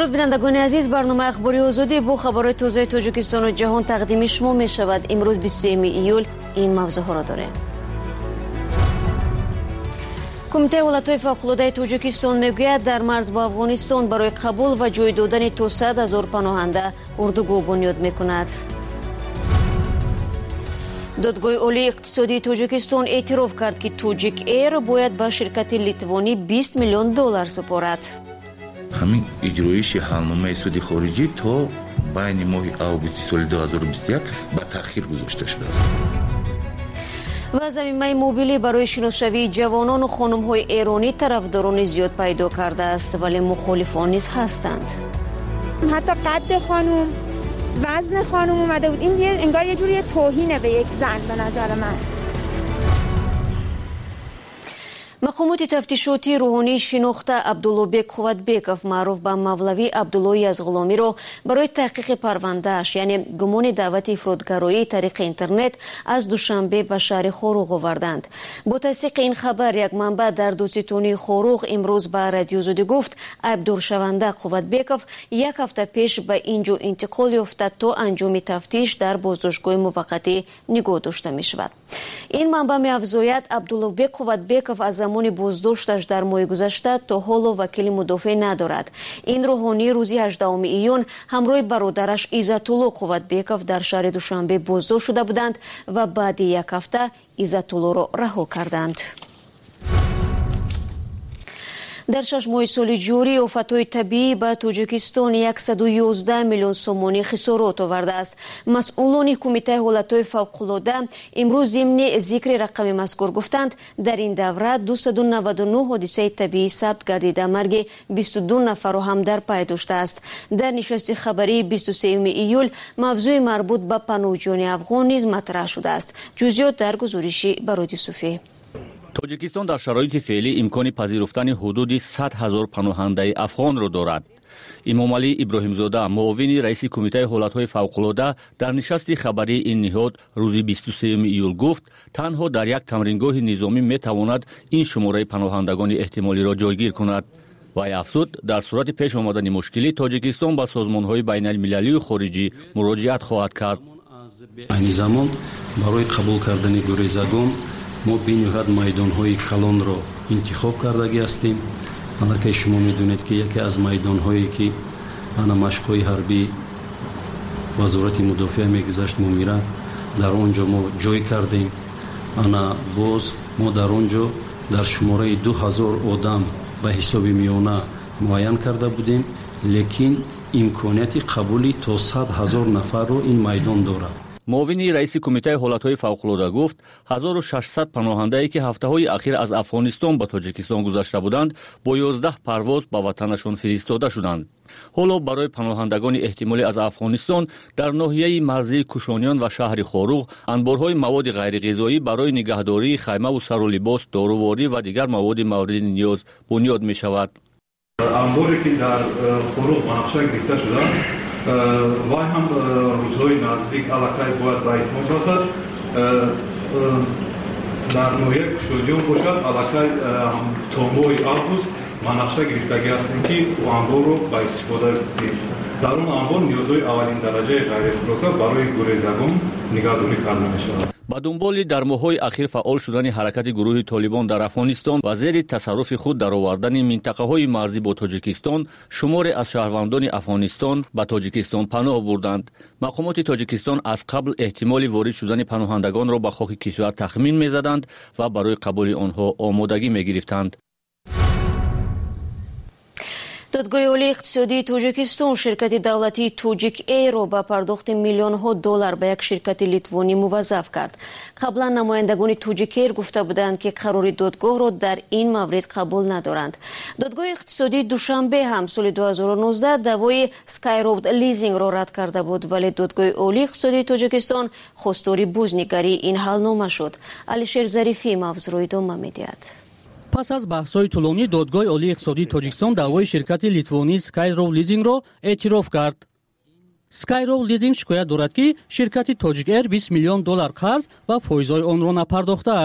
درود بینندگان عزیز، برنامه اخباری آزادی با خبرهای تازه تاجیکستان و جهان تقدیم شما می شود. امروز 23 ایول این موضوع ها را داریم. کمیته حالتهای فوق‌العاده تاجیکستان میگوید در مرز با افغانستان برای قبول و جای دادن تا 100,000 پناهنده اردوگاه بنیاد میکند. دادگاه عالی اقتصادی تاجیکستان اعتراف کرد که توجیک ایر باید به شرکت لیتوانی 20 میلیون دلار سپارد. همین اجرایش حالنامه سودی خارجی تا بین ماه آگوست سال 2021 به تأخیر گذاشته شده است. و زمینه موبیلی برای شناسایی جوانان و خانم‌های ایرانی طرفداران زیاد پیدا کرده است، ولی مخالفان نیز هستند. حتی قد خانم، وزن خانم اومده بود. این انگار یه جوری توهینه به یک زن به نظر من. مقامات تفتیشاتی روحانی شناخته عبداللهبک قوتبکов معروف به مولوی عبدالله یزغلامی را برای تحقیق پروندهش یعنی گمان دعوت افراطگرایی طریق اینترنت از دوشنبه به شهر خاروق آوردند. با تصدیق این خبر یک منبع در دوستانی خاروق امروز به رادیو آزادی گفت عیبدار شونده قوتبکov یک هفته پیش به اینجا انتقال یافته تا انجام تفتیش در بازداشتگاه موقتی نگاه داشته می شود. این منبع می افزاید عبداللهبک قوتبکov از زمان بازداشتش در ماه گذشته تا حالا وکیل مدافع ندارد. این روحانی روزی 18 ایون همراه برادرش عزت‌الله قوتبکov در شهر دوشنبه بازداشت شده بودند و بعد یک هفته عزت‌الله را رها کردند. در 6 ماه سال جاری آفت‌های طبیعی به تاجیکستان 111 میلیون سومانی خسارات آورده است. مسئولان کمیته حالتهای فوق‌العاده امروز ضمن ذکر رقم مذکور گفتند در این دوره 299 حادثه طبیعی ثبت گردیده مرگ 22 نفر را هم در پی داشته است. در نشست خبری 23 ایول موضوع مربوط به پناهجویان افغان نیز مطرح شده است. جزئیات در گزارش برادی صوفی. تاجیکستان در شرایط فعلی امکان پذیرفتن حدود 100,000 پناهنده افغان را دارد. امام علی ابراهیمزاده معاون رئیس کمیته حالتهای فوق‌العاده در نشست خبری این نهاد روز 23 ایول گفت تنها در یک تمرینگاه نظامی میتواند این شماره پناهندگان احتمالی را جایگیر کند. وی افزود در صورت پیش آمدن مشکلی تاجیکستان به سازمان‌های بین المللی و خارجی مراجعت خواهد کرد. این زمان برای قبول کردن گریزگان ما بینیاد میدان‌های کلان را انتخاب کرده هستیم. البته شما می‌دونید که یکی از میدان‌هایی که انا مشق‌های حربی وزارت مدافع می‌گذاشت می‌را در آنجا ما جای کردیم. انا باز ما در آنجا در شماره 2000 آدم به حساب میانه معین کرده بودیم، لیکن امکانیت قبولی تا 100,000 نفر رو این میدان دارد. معاون رئیس کمیته حالتهای فوق‌العاده گفت 1600 پناهنده‌ای که هفته‌های اخیر از افغانستان به تاجیکستان گذشته بودند با 11 پرواز به وطنشان فرستاده شدند. حالا برای پناهندگان احتمالی از افغانستان در ناحیه مرزی کوشانیان و شهر خاروق انبارهای مواد غیرغذایی برای نگهداری خیمه و سر و لباس، داروواری و دیگر مواد مورد نیاز بنیاد می شود. انباری که در خاروق مناقشه گرفته شده است وای هم روزهای نزدیک علاقه باید باید مفرسد در نوعیه کشودیون باشد علاقه تاموی آگوست مناقشه گرفتگی هستیم که و انبار رو با استفاده بستیم. در اون انبار نیازهای اولین درجه غیر فروخته برای گریزگان نگهداری کرده می شود. با دنبال در ماه‌های اخیر فعال شدن حرکت گروه طالبان در افغانستان و زیر تصرف خود در آوردن منطقه‌های مرزی با تاجیکستان، شماری از شهروندان افغانستان به تاجیکستان پناه بردند. مقامات تاجیکستان از قبل احتمال وارد شدن پناهندگان را به خاک کشور تخمین می‌زدند و برای قبول آنها آمادگی می‌گرفتند. دادگاه عالی اقتصادی تاجیکستان شرکت دولتی توجیک ایر را به پرداخت میلیون ها دلار به یک شرکت لیتوانی موظف کرد. قبلا نمایندگان توجیک ایر گفته بودند که قرار دادگاه را در این مورد قبول ندارند. دادگاه اقتصادی دوشنبه هم سال 2019 دعوای سکایرواد لیزینگ را رد کرده بود، ولی دادگاه عالی اقتصادی تاجیکستان خواستار بازنگری این حلنامه شد. علیشیر ظریفی موضوع را ادامه می‌دهد. پس از بحث‌های طولانی دادگاه عالی اقتصادی تاجیکستان دعوای شرکت لیتوانی سکایرواد لیزینگ را اعتراف کرد. سکایرواد لیزینگ شکایت دارد که شرکت توجیک ایر 20 میلیون دلار قرض و فایزهای آن را نپرداخته است.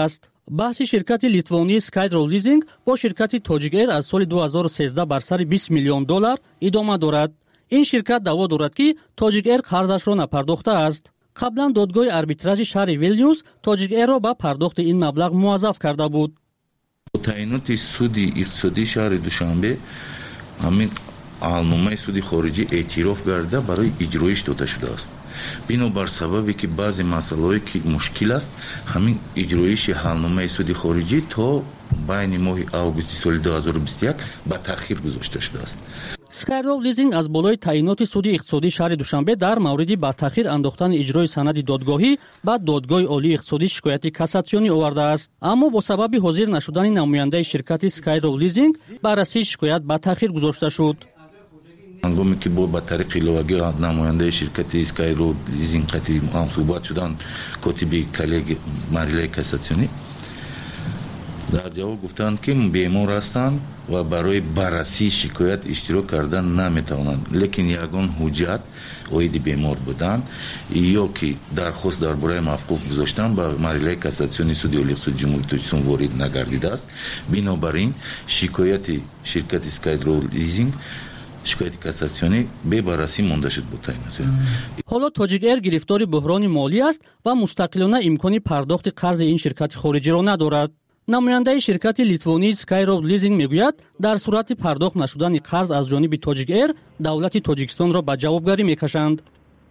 بحث شرکت لیتوانی سکایرو لیزینگ با شرکت تاجیک ایر از سال 2013 بر سر 20 میلیون دلار ادامه دارد. این شرکت دعوا دارد که تاجیک ایر قرضش را نپرداخته است. قبلا دادگاه آربیتراژ شهر ویلنیوس تاجیک ایر را به پرداخت این مبلغ موظف کرده بود. تعیینات سود اقتصادی شهر دوشنبه همین اعلاننامه سود خارجی اعتراف کرده برای اجرایش داده شده است. بنابر سببی که بعضی مسائلی که مشکل است همین اجرایش اعلاننامه سود خارجی تا بین ماه آگوست سال 2021 به تاخیر گذاشته شده است. سکایرو لیزینگ از بالای تعیینات سود اقتصادی شهر دوشنبه در مورد به تاخیر انداختن اجرای سند دادگاهی به دادگاه عالی اقتصادی شکایت کاساسیونی آورده است، اما با سبب حاضر نشدن نماینده شرکت سکایرو لیزینگ بررسی شکایت به تاخیر گذاشته شد. هنگامی که با طریق ایلواگی نماینده شرکت اسکایرو لیزینگ قطعی صحبت شدن کاتب کلیگ ماریله کاساسیونی در جواب گفتند که بیمار هستند و برای بررسی شکایت اشتراک کردن نمیتوانند، لیکن یگان حجت اوید بیمار بودند یا که درخواست درباره موقوف گذاشتن با ماریله کاساسیونی سود عالی اقتصادی جمهوری تاجیکستان وارد نگردیده است. بنابراین شکایت شرکت اسکایرو لیزینگ شکایت کاساسیونی به بررسی مانده شد بود. حالا تاجیک ایر گرفتار بحران مالی است و مستقلانه امکان پرداخت قرض این شرکت خارجی را ندارد. نماینده شرکت لیتوانی سکایرو لیزینگ میگوید در صورت پرداخت نشدن قرض از جانب تاجیک ایر دولت تاجیکستان را به جوابگری میکشند.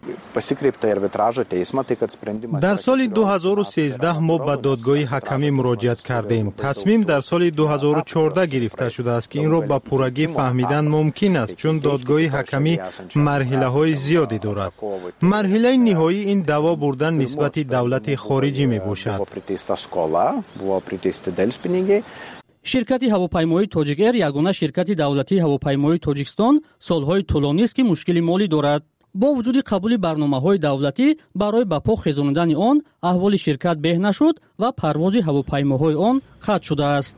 در سال 2013 ما به دادگاه حکمی مراجعت کردیم. تصمیم در سال 2014 گرفته شده است که این را به پورگی فهمیدن ممکن است، چون دادگاه حکمی مرحله‌های زیادی دارد. مرحله نهایی این دعوا بردن نسبت دولت خارجی می باشد. شرکت هواپیمایی تاجیک ایر یگانه شرکت دولتی هواپیمایی تاجیکستان سالهای طولانی است که مشکل مالی دارد. با وجود قبول برنامه‌های دولتی برای به پا خیزانیدن آن احوال شرکت به نشد و پرواز هواپیماهای آن قطع شده است.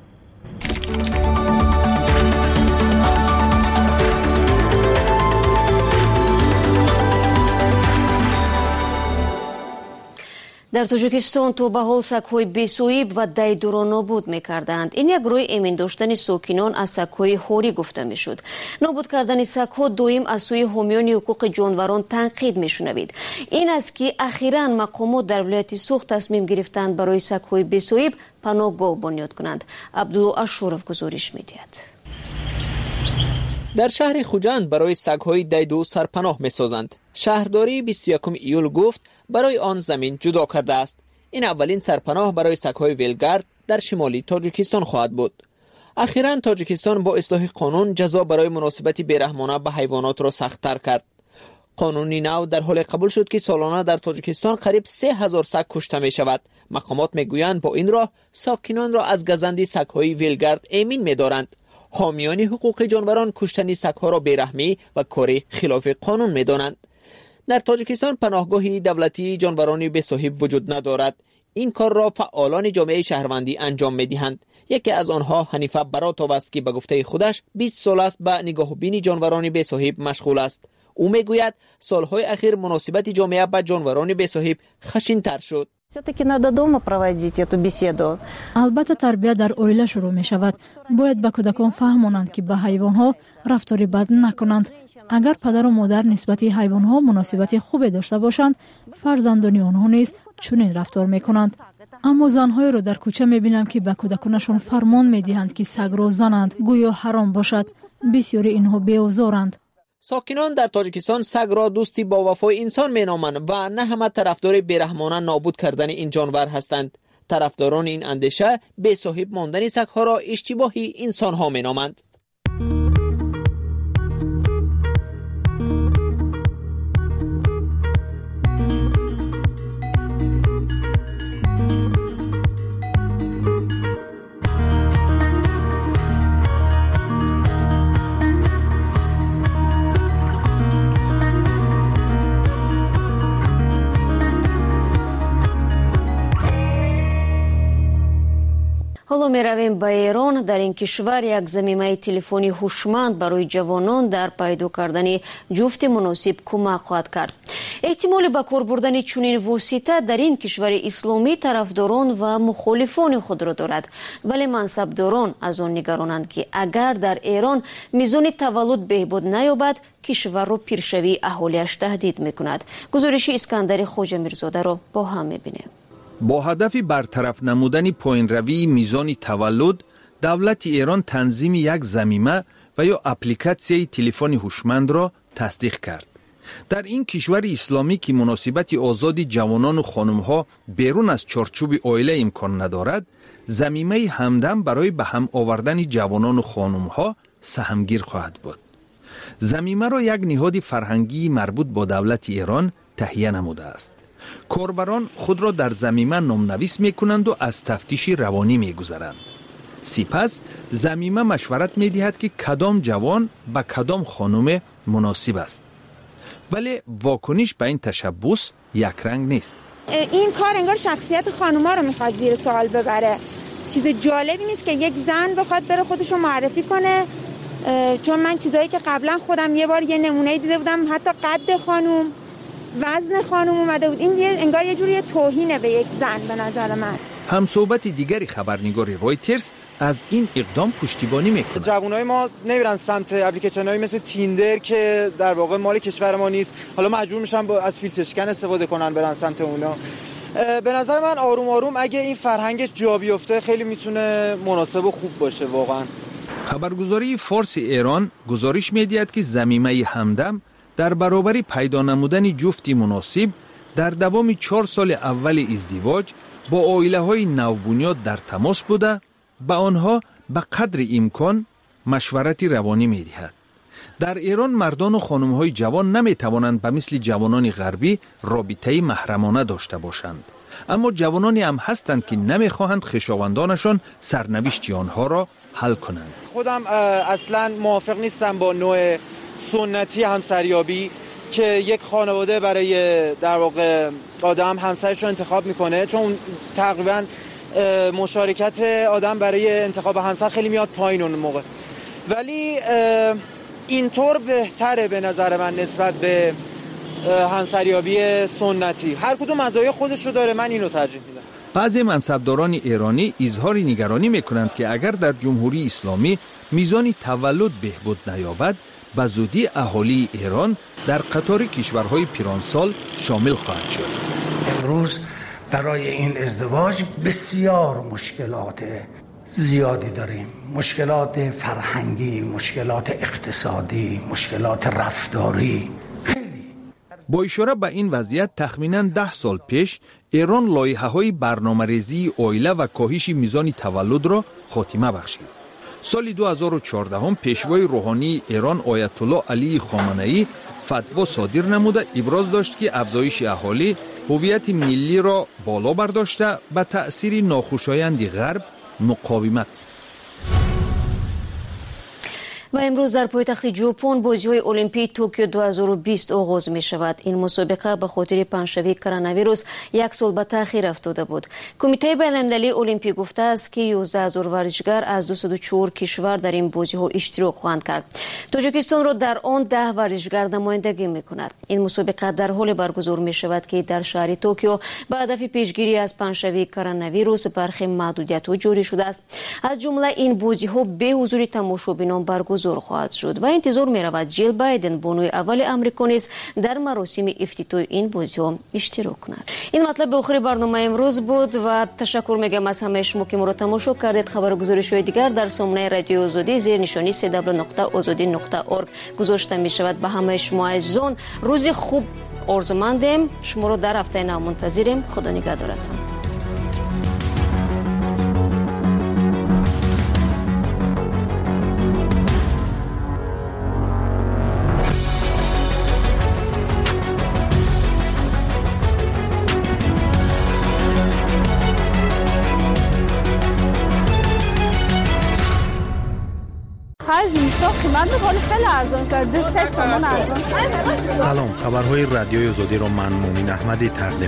در تاجیکستان تا به حال سگ‌های بی‌صاحب و دیدو را نابود می‌کردند. این یک روی امین داشتن ساکنان از سگ‌های هوری گفته می‌شد. نابود کردن سگ‌ها دویم از سوی حامیان حقوق جانوران تنقید می‌شنوید. این است که اخیراً مقامات در ولایت سوخت تصمیم گرفتند برای سگ‌های بی‌صاحب پناهگاه بنیاد کنند. عبدالله اشرف گزارش می‌دهد. در شهر خوجند برای سگ‌های دیدو سرپناه می‌سازند. شهرداری 21 ایول گفت برای آن زمین جدا کرده است. این اولین سرپناه برای سگ‌های ویلگارد در شمالی تاجیکستان خواهد بود. اخیراً تاجیکستان با اصلاح قانون جزا برای مناسبت بیرحمانه به حیوانات را سخت‌تر کرد. قانونی نو در حال قبول شد که سالانه در تاجیکستان قریب 3000 سگ کشته می شود. مقامات میگویند با این راه ساکنان را از گزندی سگ‌های ویلگارد امین می‌دارند. حامیان حقوق جانوران کشتن سگ‌ها را بیرحمی و کاری خلاف قانون می‌دانند. در تاجیکستان پناهگاهی دولتی جانوران بی‌صاحب وجود ندارد. این کار را فعالان جامعه شهروندی انجام می‌دهند. یکی از آنها حنیفه براتوف است که به گفته خودش 20 سال است به نگاهبینی جانوران بی‌صاحب مشغول است. او میگوید سالهای اخیر مناسبت جامعه با جانوران بی‌صاحب خشن‌تر شد. البته تربیت در اویله شروع می شود. باید به کودکان فهمانند که به حیوانها رفتار بد نکنند. اگر پدر و مادر نسبت حیوانها مناسبت خوبی داشته باشند، فرزندان آنها نیز چنین رفتار می کنند. اما زنهای را در کوچه می بینم که به کودکانشان فرمان می دهند که سگ را زنند، گویا حرام باشد. بسیاری اینها بی‌آزارند. ساکنان در تاجیکستان سگ را دوستی با وفای انسان مینامند و نه همه طرفدار بیرحمانه نابود کردن این جانور هستند. طرفداران این اندیشه بی‌صاحب ماندن سگ‌ها را اشتباهی انسان‌ها مینامند. حالا حالا می رویم به ایران. در این کشور یک ضمیمه تلفنی هوشمند برای جوانان در پیدا کردن جفت مناسب کمک خواهد کرد. احتمال به کار بردن چنین واسطه در این کشور اسلامی طرفداران و مخالفان خود را دارد، ولی منصبداران از آن نگرانند که اگر در ایران میزان تولد بهبود نیابد کشور را پیشروی اهالیش تهدید میکند. گزارش اسکندر خواجه میرزاده را با هم میبینیم. با هدف برطرف نمودن پایین روی میزان تولد، دولت ایران تنظیم یک ضمیمه و یا اپلیکاسیون تلفن هوشمند را تصدیق کرد. در این کشور اسلامی که مناسبت آزادی جوانان و خانمها بیرون از چارچوب عائله امکان ندارد، ضمیمه همدم برای به هم آوردن جوانان و خانمها سهمگیر خواهد بود. ضمیمه را یک نهاد فرهنگی مربوط با دولت ایران تهیه نموده است. کاربران خود را در ضمیمه نامنویس میکنند و از تفتیش روانی میگذرند. سپس ضمیمه مشورت میدهد که کدام جوان به کدام خانم مناسب است. ولی واکنش به این تشبث یک رنگ نیست. این کار انگار شخصیت خانوما رو میخواد زیر سوال ببره. چیز جالبی نیست که یک زن بخواد بره خودش رو معرفی کنه، چون من چیزایی که قبلا خودم یه بار یه نمونه دیده بودم، حتی قد خانوم، وزن خانوم اومده بود. این انگار یه جوری توهینه به یک زن به نظر من. همصحبت دیگری خبرنگار رایترز از این اقدام پشتیبانی میکنه. جوانای ما نمیرن سمت اپلیکیشن‌هایی مثل تیندر که در واقع مال کشور ما نیست، حالا مجبور میشن از فیلتر شکن استفاده کنن برن سمت اونا. به نظر من آروم آروم اگه این فرهنگش جا بیفته خیلی میتونه مناسب و خوب باشه واقعا. خبرگزاری فارس ایران گزارش میدهد که ضمیمه همدم در برابر پیدا نمودن جفتی مناسب در دوام 4 سال اول ازدواج با عائله‌های نوبنیاد در تماس بوده، به آنها به قدر امکان مشورت روانی می‌دهد. در ایران مردان و خانم‌های جوان نمی‌توانند به مثل جوانان غربی رابطه محرمانه داشته باشند، اما جوانانی هم هستند که نمی‌خواهند خویشاوندانشان سرنوشت آنها را حل کنند. خودم اصلاً موافق نیستم با نوع سنتی همسریابی که یک خانواده برای در واقع آدم همسرش رو انتخاب میکنه، چون تقریبا مشارکت آدم برای انتخاب همسر خیلی میاد پایین اون موقع. ولی اینطور بهتره به نظر من نسبت به همسریابی سنتی. هر کدوم مزایای خودش رو داره، من اینو ترجیح میدم. بعضی منصبداران ایرانی اظهار نگرانی میکنند که اگر در جمهوری اسلامی میزان تولد بهبود نیابد، به زودی اهالی ایران در قطار کشورهای پیرانسال شامل خواهد شد. امروز برای این ازدواج بسیار مشکلات زیادی داریم، مشکلات فرهنگی، مشکلات اقتصادی، مشکلات رفتاری. با اشاره به این وضعیت تخمیناً 10 سال پیش ایران لایحه‌های برنامه‌ریزی عائله و کاهش میزان تولد را خاتمه بخشید. سال 2014 هم پیشوای روحانی ایران آیت الله علی خامنه‌ای فتوا صادر نموده ابراز داشت که افزایش اهالی هویت ملی را بالا برداشته به تأثیر ناخوشایند غرب مقاومت. و امروز در پایتخت ژاپن بازی‌های المپیک توکیو 2020 آغاز می شود. این مسابقه به خاطر پنجشنبه کرونا ویروس یک سال به تأخیر افتاده بود. کمیته بین‌المللی المپیک گفته است که 11000 ورزشگر از 204 کشور در این بازی‌ها اشتراک خواهند کرد. تاجیکستان را در آن 10 ورزشگر نمایندگی می‌کند. این مسابقه در حال برگزار می شود که در شهر توکیو به هدف پیشگیری از پنجشنبه کرونا ویروس برخی محدودیت‌ها جاری شده است. از جمله این بازی‌ها به حضور تماشابینان برگزار خواهد شد و انتظار می رود جیل بایدن بانوی اول آمریکا نیز در مراسم افتتاح این بازی‌ها اشتراک کند. این مطلب به آخر برنامه امروز بود و تشکر میگم از همه شما که ما را تماشا کردید. خبرگزاری‌های دیگر در سامانه رادیو آزادی زیر نشانی cw.azadi.org گذاشته می شود. به همه شما عزیزان روز خوب آرزومندیم. شما را در هفته نو منتظریم. خدا نگهدارتان. خرج زمستان قیمت ولی خیلی ارزان شده 3 تومان ارزان شده. سلام، خبرهای رادیوی آزادی را من مومین احمدی تقدیم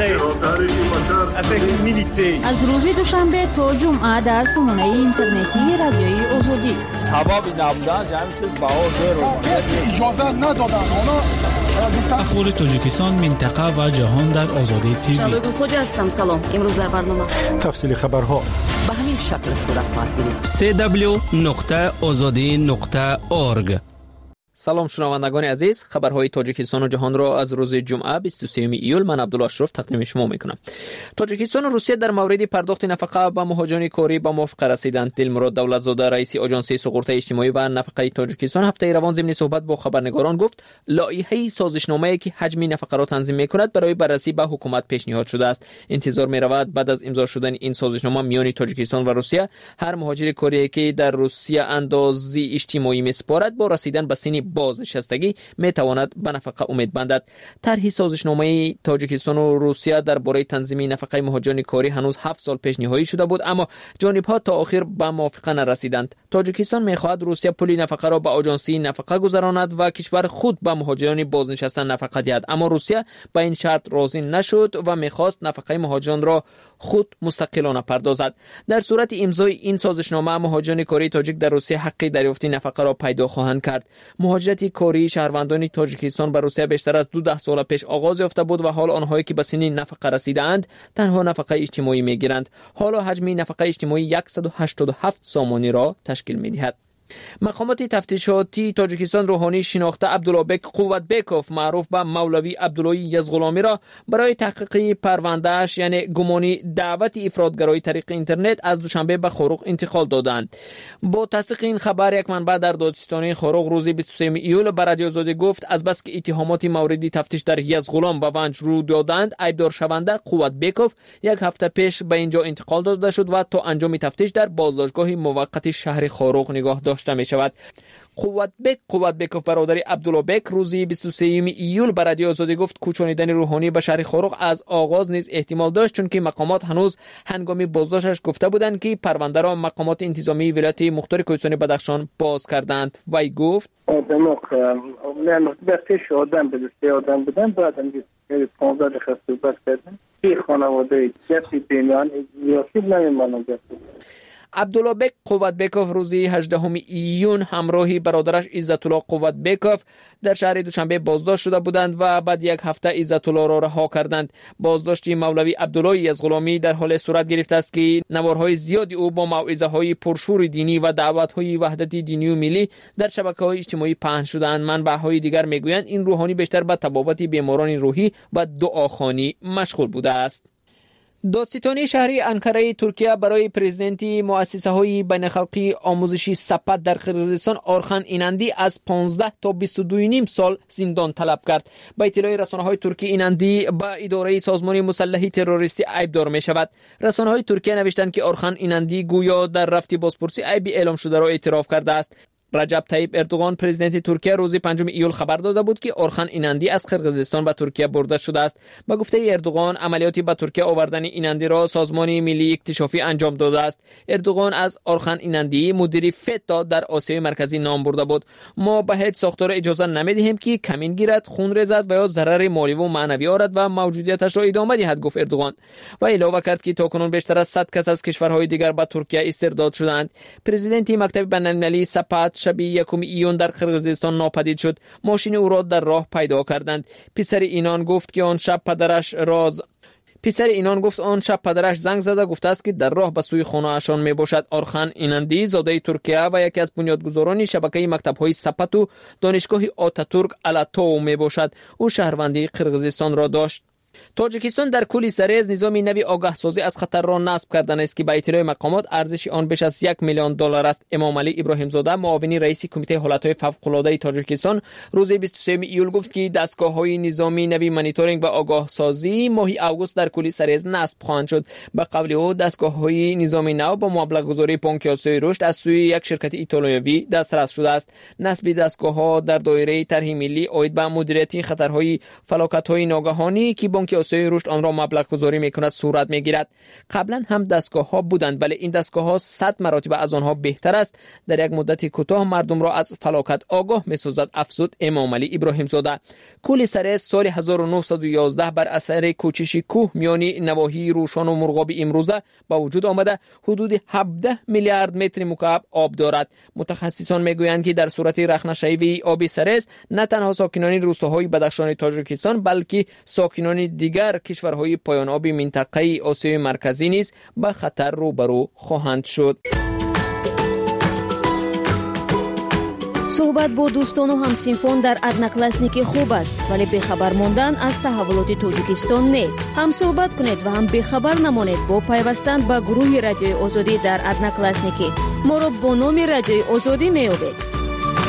از روز دوشنبه تا جمعه در سامانه اینترنتی رادیوی آزادی ثوابی نبودن جمع چیز بها اجازه ندادن اخبار تاجیکستان، منطقه و جهان در آزادی تیوی. شبگون خوجه هستم. سلام. امروز در برنامه تفصیل خبرها به همین شکل صورت خواهد گرفت. www.azadi.org. سلام شنوندگان عزیز، خبرهای تاجیکستان و جهان را از روز جمعه 23 ایول من عبدالله اشرف تقدیم شما میکنم. تاجیکستان و روسیه در مورد پرداخت نفقه به مهاجران کاری به موافقه رسیدند. دلمراد دولتزاده رئیس آژانس سقوط اجتماعی و نفقه تاجیکستان هفته روان ضمن صحبت با خبرنگاران گفت لایحه سازشنامه‌ای که حجم نفقه را تنظیم میکند برای بررسی به حکومت پیشنهاد شده است. انتظار می‌رود بعد از امضا شدن این سازشنامه میان تاجیکستان و روسیه هر مهاجر کاری که در روسیه اندازی اجتماعی میسپارد با رسیدن به سن بازنشستگی میتواند به نفقه امید بندد. طرح سازشنامه تاجیکستان و روسیه درباره تنظیم نفقه مهاجران کاری هنوز 7 سال پیش نهایی شده بود، اما جانب‌ها تا آخر به موافقه نرسیدند. تاجیکستان می‌خواهد روسیه پول نفقه را به آژانسی نفقه گذراند و کشور خود به مهاجران بازنشسته نفقه دهد، اما روسیه به این شرط راضی نشد و می‌خواست نفقه مهاجران را خود مستقلانه پردازد. در صورت امضای این سازشنامه مهاجران کاری تاجیک در روسیه حق دریافت نفقه را پیدا خواهند کرد. مهاجرت کاری شهروندان تاجیکستان به روسیه بیشتر از 12 سال پیش آغاز یافته بود و حال آنهایی که به سن نفقه رسیدند تنها نفقه اجتماعی میگیرند. حالا حجم نفقه اجتماعی 187 سامانی را تشکیل می‌دهد. مقامات تفتیشاتی تاجیکستان روحانی شناخته عبداللهبک قوتبیکوف معروف به مولوی عبدالله یزغلامی را برای تحقیق پروندهش یعنی گمانی دعوت افراطگرایی طریق اینترنت از دوشنبه به خاروق انتقال دادند. با تصدیق این خبر یک منبع در دادستانی خاروق روز 23 ایول به رادیو آزادی گفت از بس که اتهامات موردی تفتیش در یزغلام و ونج رو دادند ایبدار شونده قوتبیکوف یک هفته پیش به اینجا انتقال داده شد و تا انجام تفتیش در بازداشتگاه موقت شهر خاروق نگاه داشته می شود. قوتبیکوف برادر عبداللهبک روز 23 ایول به رادیو آزادی گفت کوچانیدن روحانی به شهر خاروق از آغاز نیز احتمال داشت، چون که مقامات هنوز هنگام بازداشتش گفته بودند که پرونده را مقامات انتظامی ولایت مختار کوهستان بدخشان باز کردند. وی گفت دستش آدم به دسته آدم بودن بعد هم 15 دقیقه صحبت کردن که خانواده جسی پیمان یاسیب نمیمانم جسی. عبداللهبک قوتبیکوف روز 18 ایون همراهی برادرش عزت الله قوتبیکوف در شهر دوشنبه بازداشت شده بودند و بعد یک هفته عزت الله را رها کردند. بازداشت مولوی عبدالله یزغلامی در حال صورت گرفته است که نوارهای زیادی او با موعظه‌های پرشور دینی و دعوت‌های وحدت دینی و ملی در شبکه‌های اجتماعی پخش شده‌اند. منبع‌های دیگر میگویند این روحانی بیشتر به تبابت بیماران روحی و دعاخوانی مشغول بوده است. دادستانی شهری انکره ترکیه برای پرزیدنتی مؤسسه‌های بین‌الخلقی آموزشی سپت در قرقیزستان آرخان اینندی از 15 تا 22.5 سال زندان طلب کرد. با اطلاع رسانه‌های ترکی اینندی با اداره سازمان مسلح تروریستی عیبدار می‌شود. رسانه‌های ترکیه نوشتند که آرخان اینندی گویا در رفت بازپرسی عیب اعلام شده را اعتراف کرده است. رجب طیب اردوغان پرزیدنت ترکیه روز 5 ایول خبر داده بود که آرخان اینندی از قرقیزستان به ترکیه برده شده است. با گفته اردوغان عملیاتی به ترکیه آوردن اینندی را سازمان ملی اکتشافی انجام داده است. اردوغان از آرخان اینندی مدیر فتا در آسیای مرکزی نام برده بود. ما به هیچ ساختار اجازه نمیدهیم که کمین گیرد، خون ریزد و یا ضرر مالی و معنوی آورد و موجودیتش را ادامه دهد، گفت اردوغان و علاوه کرد که تاکنون بیشتر از 100 کس از کشورهای دیگر به ترکیه استرداد شدند. پرزیدنت مکتب بین‌المللی سپت شبیه 1 ایون در قرقیزستان ناپدید شد. ماشین او را در راه پیدا کردند. پسر اینان گفت که آن شب پدرش زنگ زده گفته است که در راه به سوی خانه اشان می باشد. آرخان اینندی زاده ترکیه و یکی از بنیادگذاران شبکه مکتب‌های سپت و دانشگاه آتاتورک الاتو می باشد. او شهروندی قرقیزستان را داشت. تاجیکستان در کلی سریز نظامی نوی آگاه سازی از خطر را نصب کردن است که به اطلاع مقامات ارزش آن بیش از 1 میلیون دلار است. امام علی ابراهیم زاده معاون رئیس کمیته حالت‌های فوق‌العاده تاجیکستان روز 23 ایول گفت که دستگاه‌های نظامی نوی مانیتورینگ و آگاه سازی ماه آگوست در کلی سریز نصب خواهند شد. به قول او دستگاه‌های نظامی نو با مبلغ‌گذاری بانک آسیای رشد از سوی یک شرکت ایتالیایی دسترس شده است. نصب دستگاه‌ها در دایره طرح ملی عاید به مدیریت خطرهای فلاکت‌های ناگهانی که بانک بانک آسیای رشد آن را مبلغ گذاری میکند صورت میگیرد. قبلا هم دستگاه ها بودند ولی این دستگاه ها 100 مراتب از آنها بهتر است. در یک مدت کوتاه مردم را از فلاکت آگاه میسازد، افزود امام علی ابراهیم زاده. کل سرس سال 1911 بر اثر کوچش کوه میانی نواحی روشان و مرغاب امروزه با وجود آمده حدود 17 میلیارد متر مکعب آب دارد. متخصصان میگویند که در صورت رخنه‌شوی آب سرس نه تنها ساکنان روستاهای بدخشان تاجیکستان بلکه ساکنان دیگر کشورهای پایان آب منطقه آسیای مرکزی نیز به خطر روبرو خواهند شد. صحبت با دوستان و همسینفان در ادناکلاسنیکی خوب است ولی بخبر ماندن از تحولات تاجیکستان نه. هم صحبت کنید و هم بخبر نمانید با پیوستن به گروه رادیوی آزادی در ادناکلاسنیکی. ما را با نام رادیوی آزادی میابید.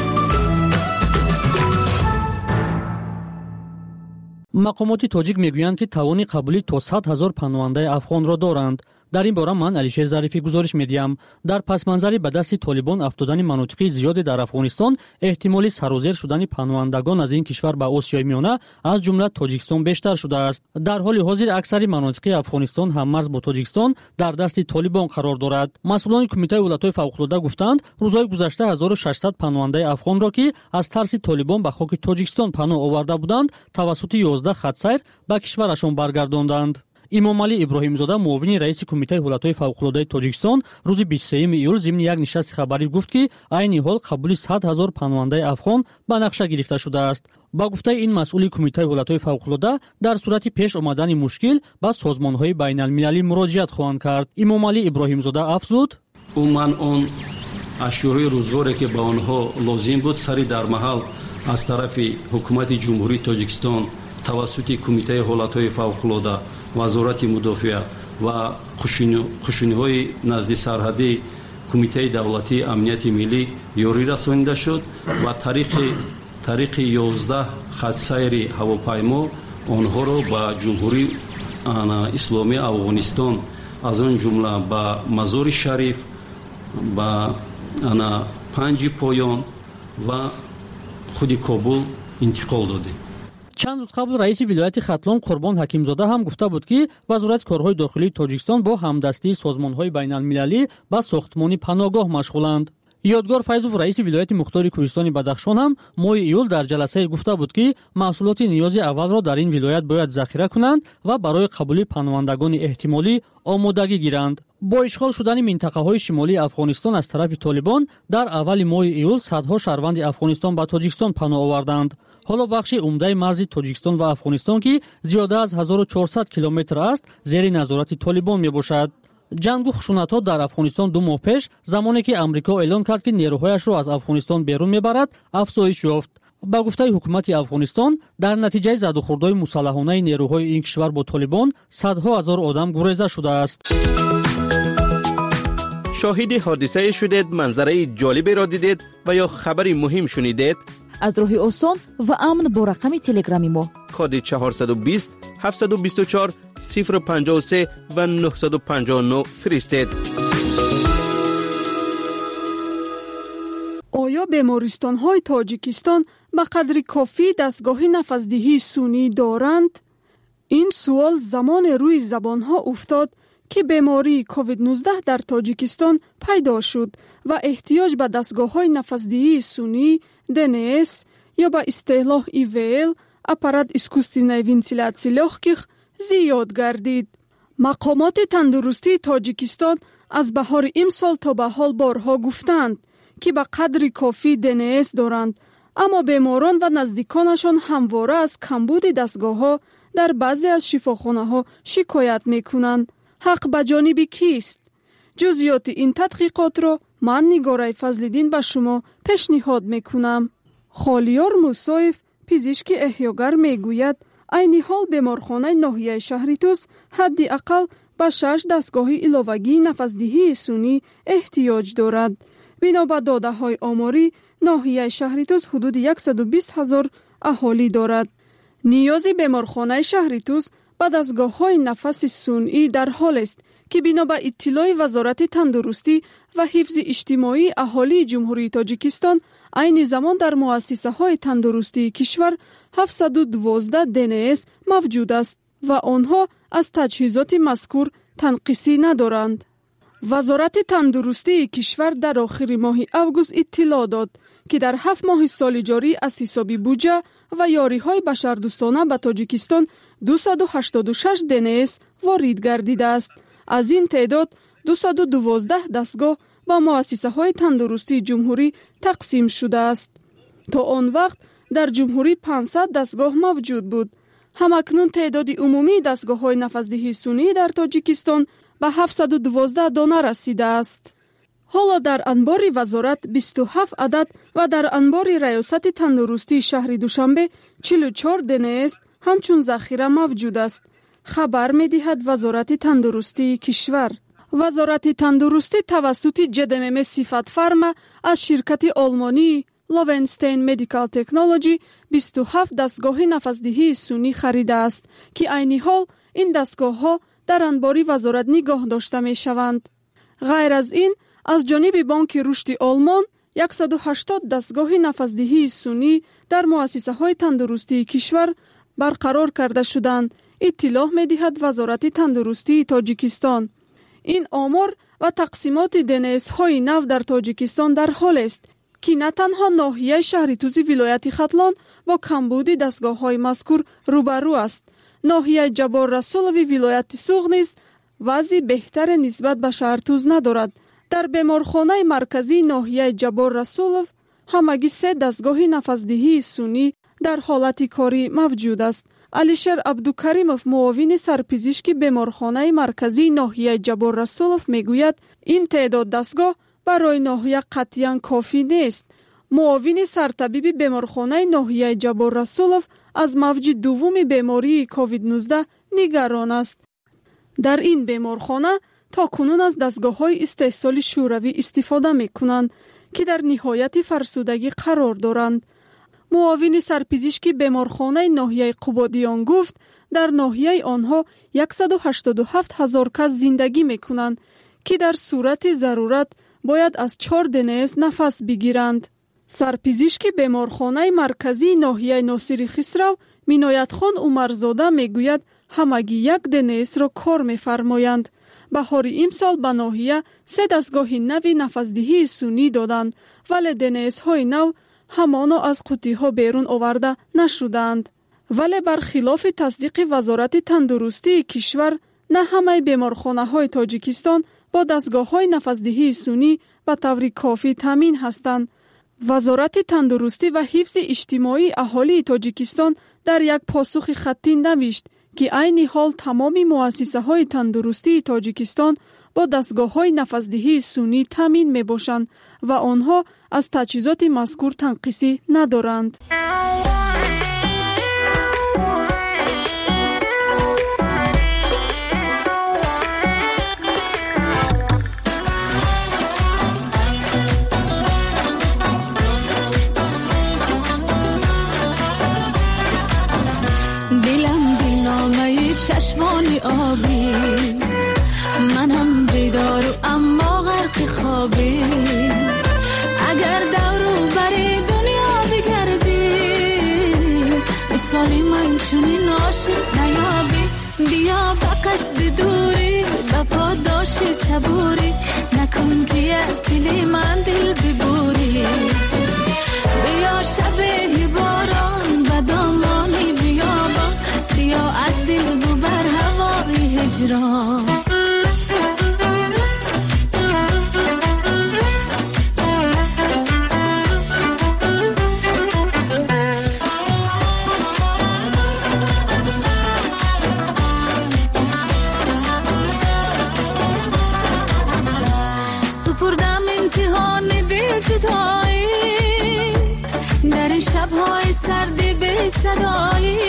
مقامات تاجیک میگویند که توان قبولی تا 100,000 پناهنده افغان را دارند. در این باره من علیشیر ظریفی گزارش میدیم. در پس منظری به دست طالبان افتادن مناطق زیادی در افغانستان احتمالی سرازیر شدن پناهندگان از این کشور به آسیای میانه از جمله تاجیکستان بیشتر شده است. در حال حاضر اکثر مناطق افغانستان هم مرز با تاجیکستان در دست طالبان قرار دارد. مسئولان کمیته ولایت‌های فوق‌العاده گفتند روزهای گذشته 1600 پناهنده افغان را که از ترس طالبان به خاک تاجیکستان پناه آورده بودند توسط 11 خط‌سیر به کشورشان برگرداندند. امام علی ابراهیم زاده معاون رئیس کمیته ولایت‌های فوق‌العاده تاجیکستان روز 23 ایول ضمن یک نشست خبری گفت که عین حال قبول 100,000 پناهنده افغان به نقشه گرفته شده است. با گفته این مسئول کمیته ولایت‌های فوق‌العاده در صورت پیش آمدن مشکل به سازمان‌های بین‌المللی مراجعت خواهند کرد. امام علی ابراهیم زاده افزود: عموماً اون اشیاء روزگاری که با آنها لازم بود سری در محل از طرف حکومت جمهوری تاجیکستان توسط کمیته ولایت‌های فوق‌العاده وزارت مدافع و خشونی‌های نزد سرحدی کمیته دولتی امنیت ملی یاری رسانیده شد و طریق 11 خط‌سیر هواپیما آنها را به جمهوری اسلامی افغانستان از آن جمله به مزار شریف به پنج پایان و خود کابل انتقال داده. چند روز قبل رئیس ولایت ختلان قربان حکیمزاده هم گفته بود که وزارت کارهای داخلی تاجیکستان با همدستی سازمان‌های بین‌المللی با ساختمان پناهگاه مشغولند. یادگار فیضوف رئیس ولایت مختار کوهستان بدخشان هم ماه ایول در جلسه گفته بود که محصولات نیاز اول را در این ولایت باید ذخیره کنند و برای قبول پناهندگان احتمالی آمادگی گیرند. با اشغال شدن منطقه‌های شمالی افغانستان از طرف طالبان در اول ماه ایول صدها شهروند افغانستان به تاجیکستان پناه آوردند. حالا بخش عمده مرز تاجیکستان و افغانستان که زیاده از 1400 کیلومتر است زیر نظارت طالبان میباشد. جنگ و خشونت‌ها در افغانستان 2 ماه پیش زمانی که امریکا اعلام کرد که نیروهایش را از افغانستان بیرون میبرد افزایش یافت. با گفته حکومت افغانستان در نتیجه زد و خوردهای مسلحانه نیروهای این کشور با طالبان صدها هزار آدم گریزه شده است. شاهد حادثه شدید، منظره جالبی را دیدید و یا خبری مهم شنیدید؟ از راه آسان و امن با رقم تلگرامی ما کد 420 724 053 و 959 فرستید. آیا بیمارستان‌های تاجیکستان به قدر کافی دستگاه نفس‌دهی سونی دارند؟ این سوال زمان روی زبان‌ها افتاد که بیماری کووید 19 در تاجیکستان پیدا شد و احتیاج به دستگاه‌های نفس‌دهی سونی DNS یا به اصطلاح EVL аппарат искусственной вентиляции легких زیاد گردید. مقامات تندرستی تاجیکستان از بهار امسال تا به حال بارها گفتند که به قدر کافی DNS دارند، اما بیماران و نزدیکانشان همواره از کمبود دستگاه‌ها در بعضی از شفاخانه‌ها شکایت می‌کنند. حق به جانب کیست؟ جزئیات این تحقیقات را من نگاره فضل‌الدین به شما پیشنهاد می‌کنم. خالیار موسایف پزشک احیاگر میگوید عین حال بیمارخانه ناحیه شهری توس حداقل به 6 دستگاه علاوگی نفس‌دهی سونی احتیاج دارد. بنا به داده‌های آماری ناحیه شهری توس حدود 120,000 اهالی دارد. نیاز بیمارخانه شهری توس به دستگاه‌های نفس سونی در حال است که بنا به اطلاع وزارت تندرستی و حفظ اجتماعی اهالی جمهوری تاجیکستان عین زمان در مؤسسه‌های تندرستی کشور 712 DNS موجود است و آنها از تجهیزات مذکور تنقیصی ندارند. وزارت تندرستی کشور در آخر ماه اوگوست اطلاع داد که در 7 ماه سال جاری از حساب بودجه و یاری‌های بشردوستانه به تاجیکستان 286 دنیس وارد گردیده است. از این تعداد 212 دستگاه با مؤسسه‌های تندرستی جمهوری تقسیم شده است. تا آن وقت در جمهوری 500 دستگاه موجود بود. همکنون تعداد عمومی دستگاه‌های نفس‌دهی سنی در تاجیکستان به 712 دانه رسیده است. حالا در انبار وزارت 27 عدد و در انبار ریاست تندرستی شهر دوشنبه 44 دانه است همچون ذخیره موجود است. خبر می‌دهد وزارت تندرستی کشور. وزارت تندرستی توسط جدمم صفت فرما از شرکت آلمانی لوونستین مدیکال تکنولوژی 27 دستگاه نفس‌دهی سنی خریده است که عین حال این دستگاه‌ها در انبار وزارت نگاه داشته می‌شوند. غیر از این از جانب بانک رشد آلمان 180 دستگاه نفس‌دهی سنی در مؤسسه‌های تندرستی کشور برقرار کرده شدند. اطلاع می‌دهد وزارت تندرستی تاجیکستان. این آمار و تقسیمات دنیس‌های نو در تاجیکستان در حال است که نه تنها ناحیه شهرتوزی ولایت ختلان با کمبود دستگاه‌های مذکور روبرو است، ناحیه جبار رسولوی ولایت سوغ نیز وضع بهتر نسبت به شهرتوز ندارد. در بیمارخانه مرکزی ناحیه جبار رسولو همگی 3 دستگاه نفس‌دهی سنی در حالت کاری موجود است. علیشر عبدوکریمов معاون سرپزشکی بیمارخانه مرکزی ناحیه جبار رسولو میگوید این تعداد دستگاه برای ناحیه قطعاً کافی نیست. معاون سرطبیب بیمارخانه ناحیه جبار رسولو از موج دوم بیماری کووید 19 نگران است. در این بیمارخانه تا کنون از دستگاه‌های استحصال شوروی استفاده می‌کنند که در نهایت فرسودگی قرار دارند. معاون سرپزشکی بیمارخانه ناحیه قبادیان گفت در ناحیه آنها 187,000 کس زندگی می‌کنند که در صورت ضرورت باید از 4 دنیس نفس بگیرند. سرپزشک بیمارخانه مرکزی ناحیه ناصر خسرو مینایت خان عمرزاده میگوید همگی 1 دنیس را کار می‌فرمایند. بهار امسال به ناحیه 3 دستگاه نوی نفس‌دهی سنی دادند ولی دنیس‌های نو همانا از قوطی‌ها بیرون آورده نشدند. ولی برخلاف تصدیق وزارت تندرستی کشور نه همه بیمارخانه‌های تاجیکستان با دستگاه‌های نفس‌دهی سنی به طور کافی تامین هستند. وزارت تندرستی و حفظ اجتماعی اهالی تاجیکستان در یک پاسخ خطی نوشت که عین حال تمام مؤسسه‌های تندرستی تاجیکستان با دستگاه‌های نفس‌دهی سنی تامین می‌باشند و آنها از تجهیزات مذکور تنقیصی ندارند. چشمانی آبی منم بیدار و اما غرق خوابی اگر دورو بری دنیا بگردی مثالی من چونین عاشق نیابی بیا با قصد دوری با پاداش صبوری نکن که از دل من دل ببوری بیا شب باران و دامانی بیابان بیا از دل ببر هوای هجران سپردم امتحان دل جدایی در این شب‌های سرد به صدایی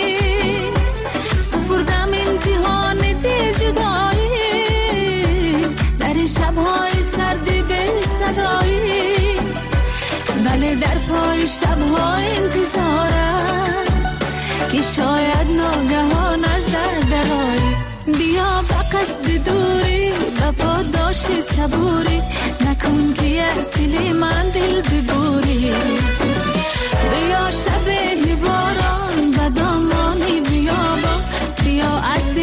سپردم امتحان دل جدایی در این شب‌های سرد به صدایی بله در پای شب‌های انتظارم که شاید ناگهان از درایی بیا با قصد دوری با پاداش صبوری نکن که از دل من دل ببوری بیا شب باران و دامانی بیابان بیا از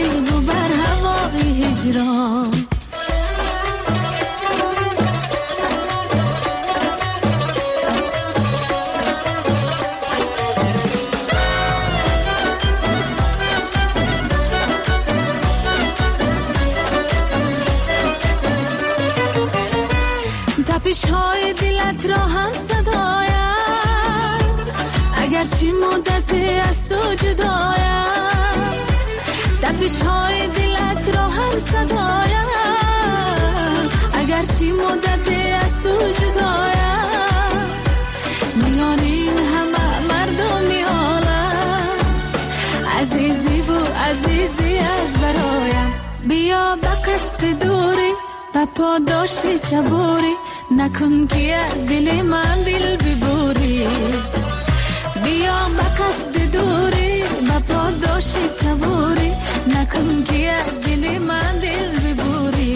اگرچه مدتی از تو جدایم تپش‌های دلت را هم صدایم اگرچه مدتی از تو جدایم میان این همه مردمی عالم عزیزی و عزیزی از برایم بیا به قصد دوری به پاداشی صبوری نکن که از دل من دل ببوری بیا به قصد دوری به پاداشی صبوری نکن که از دل من دل ببوری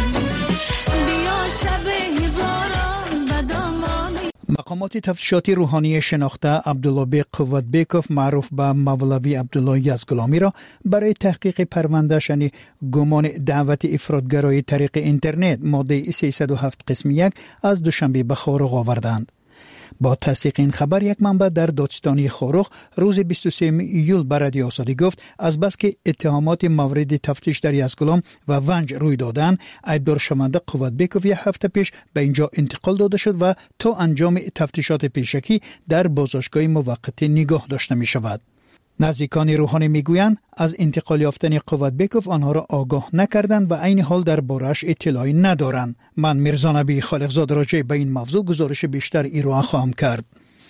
بیا شب باران به دامانی. مقامات تفتیشاتی روحانی شناخته عبدالله بیگ قوتبیکوف معروف به مولوی عبدالله یزغلامی را برای تحقیق پرونده شنی گمان دعوت افراطگرایی طریق اینترنت ماده 307 قسم 1 از دوشنبه به خارق آوردند. با تصدیق این خبر یک منبع در دادستانی خارق روز 23 ایول به رادیو آزادی گفت از بس که اتهامات مورد تفتیش در یزغلام و ونج روی دادن عیبدار شونده قوتبیکوف یک هفته پیش به اینجا انتقال داده شد و تا انجام تفتیشات پیشکی در بازداشتگاه موقت نگاه داشته می شود. نزدیکان روحانی میگویند از انتقال یافتن قوتبیکوف آنها را آگاه نکردند و عین حال در بارش اطلاعی ندارند. من میرزا نبی خالقزاده راجع به این موضوع گزارش بیشتر ایران خواهم کرد.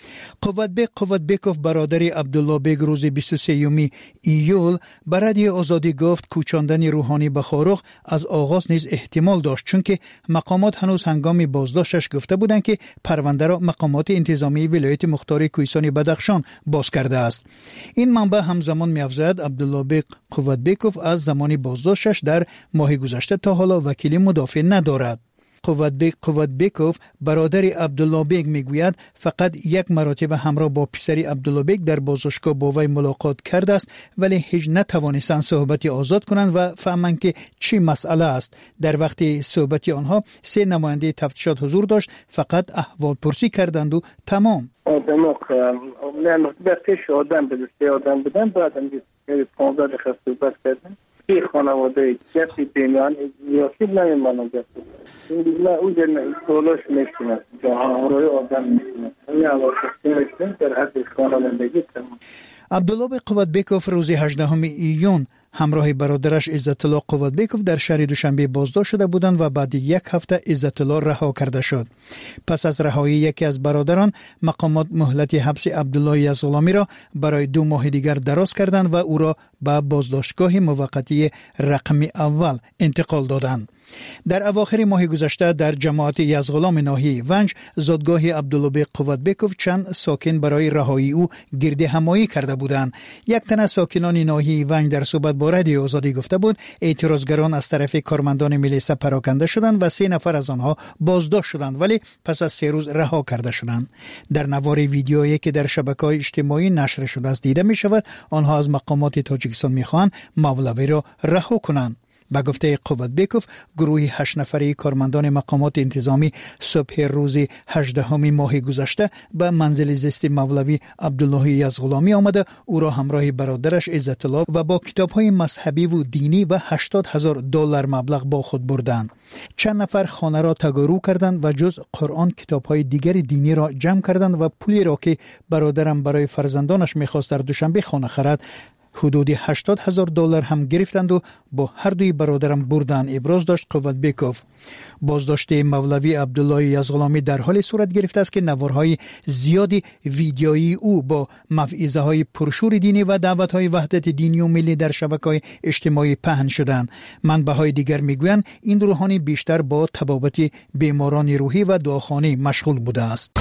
قوتبیکوف برادر عبدالله بیگ روز 23 ایول به رادیو آزادی گفت کوچاندن روحانی به خارق از آغاز نیز احتمال داشت چون که مقامات هنوز هنگام بازداشتش گفته بودند که پرونده را مقامات انتظامی ولایت مختار کوهستان بدخشان باز کرده است. این منبع همزمان می‌افزاید عبدالله بیگ قوتبیکوف از زمان بازداشتش در ماه گذشته تا حالا وکیل مدافع ندارد. قوتبیکوف برادر عبدالله بیگ میگوید فقط یک مرتبه همراه با پسر عبدالله بیگ در بازداشتگاه با وی ملاقات کرده است ولی هیچ نتوانستند صحبتی آزاد کنند و فهمند که چی مسئله است. در وقت صحبت آنها 3 نماینده تفتیشات حضور داشت، فقط احوال پرسی کردند و تمام. آدم بسیش آدم بدن بعد 15 دقیقه صحبت کردن این خانواده کسی بینیان یاسی نمیمانم نه او دولش میشکنه جهانروی آدم میشکنه این عواقبی میشکنه در حد خانوادگی تمام. عبدالله قوتبیکوف روز 18 ایون همراه برادرش عزت‌الله قوتبیکوف در شهر دوشنبه بازداشت شده بودند و بعد یک هفته عزت‌الله رها کرده شد. پس از رهایی یکی از برادران مقامات مهلت حبس عبدالله یزغلامی را برای 2 ماه دیگر دراز کردند و او را به بازداشتگاه موقتی رقم اول انتقال دادند. در اواخر ماه گذشته در جماعت یزغلام ناحیه ونج زادگاه عبدالله بیگ قوتبیکوف چند ساکن برای رهایی او گرد همایی کرده بودند. یک تن از ساکنان ناحیه ونج در صحبت با رادیو آزادی گفته بود اعتراضگران از طرف کارمندان ملیسا پراکنده شدند و 3 نفر از آنها بازداشت شدند ولی پس از 3 روز رها کرده شدند. در نوار ویدیویی که در شبکه‌های اجتماعی نشر شده است دیده می شود آنها از مقامات تاجیکستان می خواهند مولوی را رها کنند. به گفته قوتبیکوف گروهی 8 نفره کارمندان مقامات انتظامی صبح روز 18 ماه گذشته به منزل زیست مولوی عبدالله یزغلامی آمده او را همراه برادرش عزت‌الله و با کتاب‌های مذهبی و دینی و $80,000 مبلغ با خود بردند. چند نفر خانه را تگارو کردند و جز قرآن کتاب‌های دیگر دینی را جمع کردند و پولی را که برادرم برای فرزندانش می‌خواست در دوشنبه خانه خرد حدود $80,000 هم گرفتند و با هر دوی برادرم بردن. ابراز داشت قوتبیکوف. بازداشت مولوی عبدالله یزغلامی در حال صورت گرفته است که نوارهای زیادی ویدیویی او با موعظه های پرشور دینی و دعوت های وحدت دینی و ملی در شبکه‌های اجتماعی پهن شدند. منبع‌های دیگر میگویند این روحانی بیشتر با طبابت بیماران روحی و دعاخانه مشغول بوده است.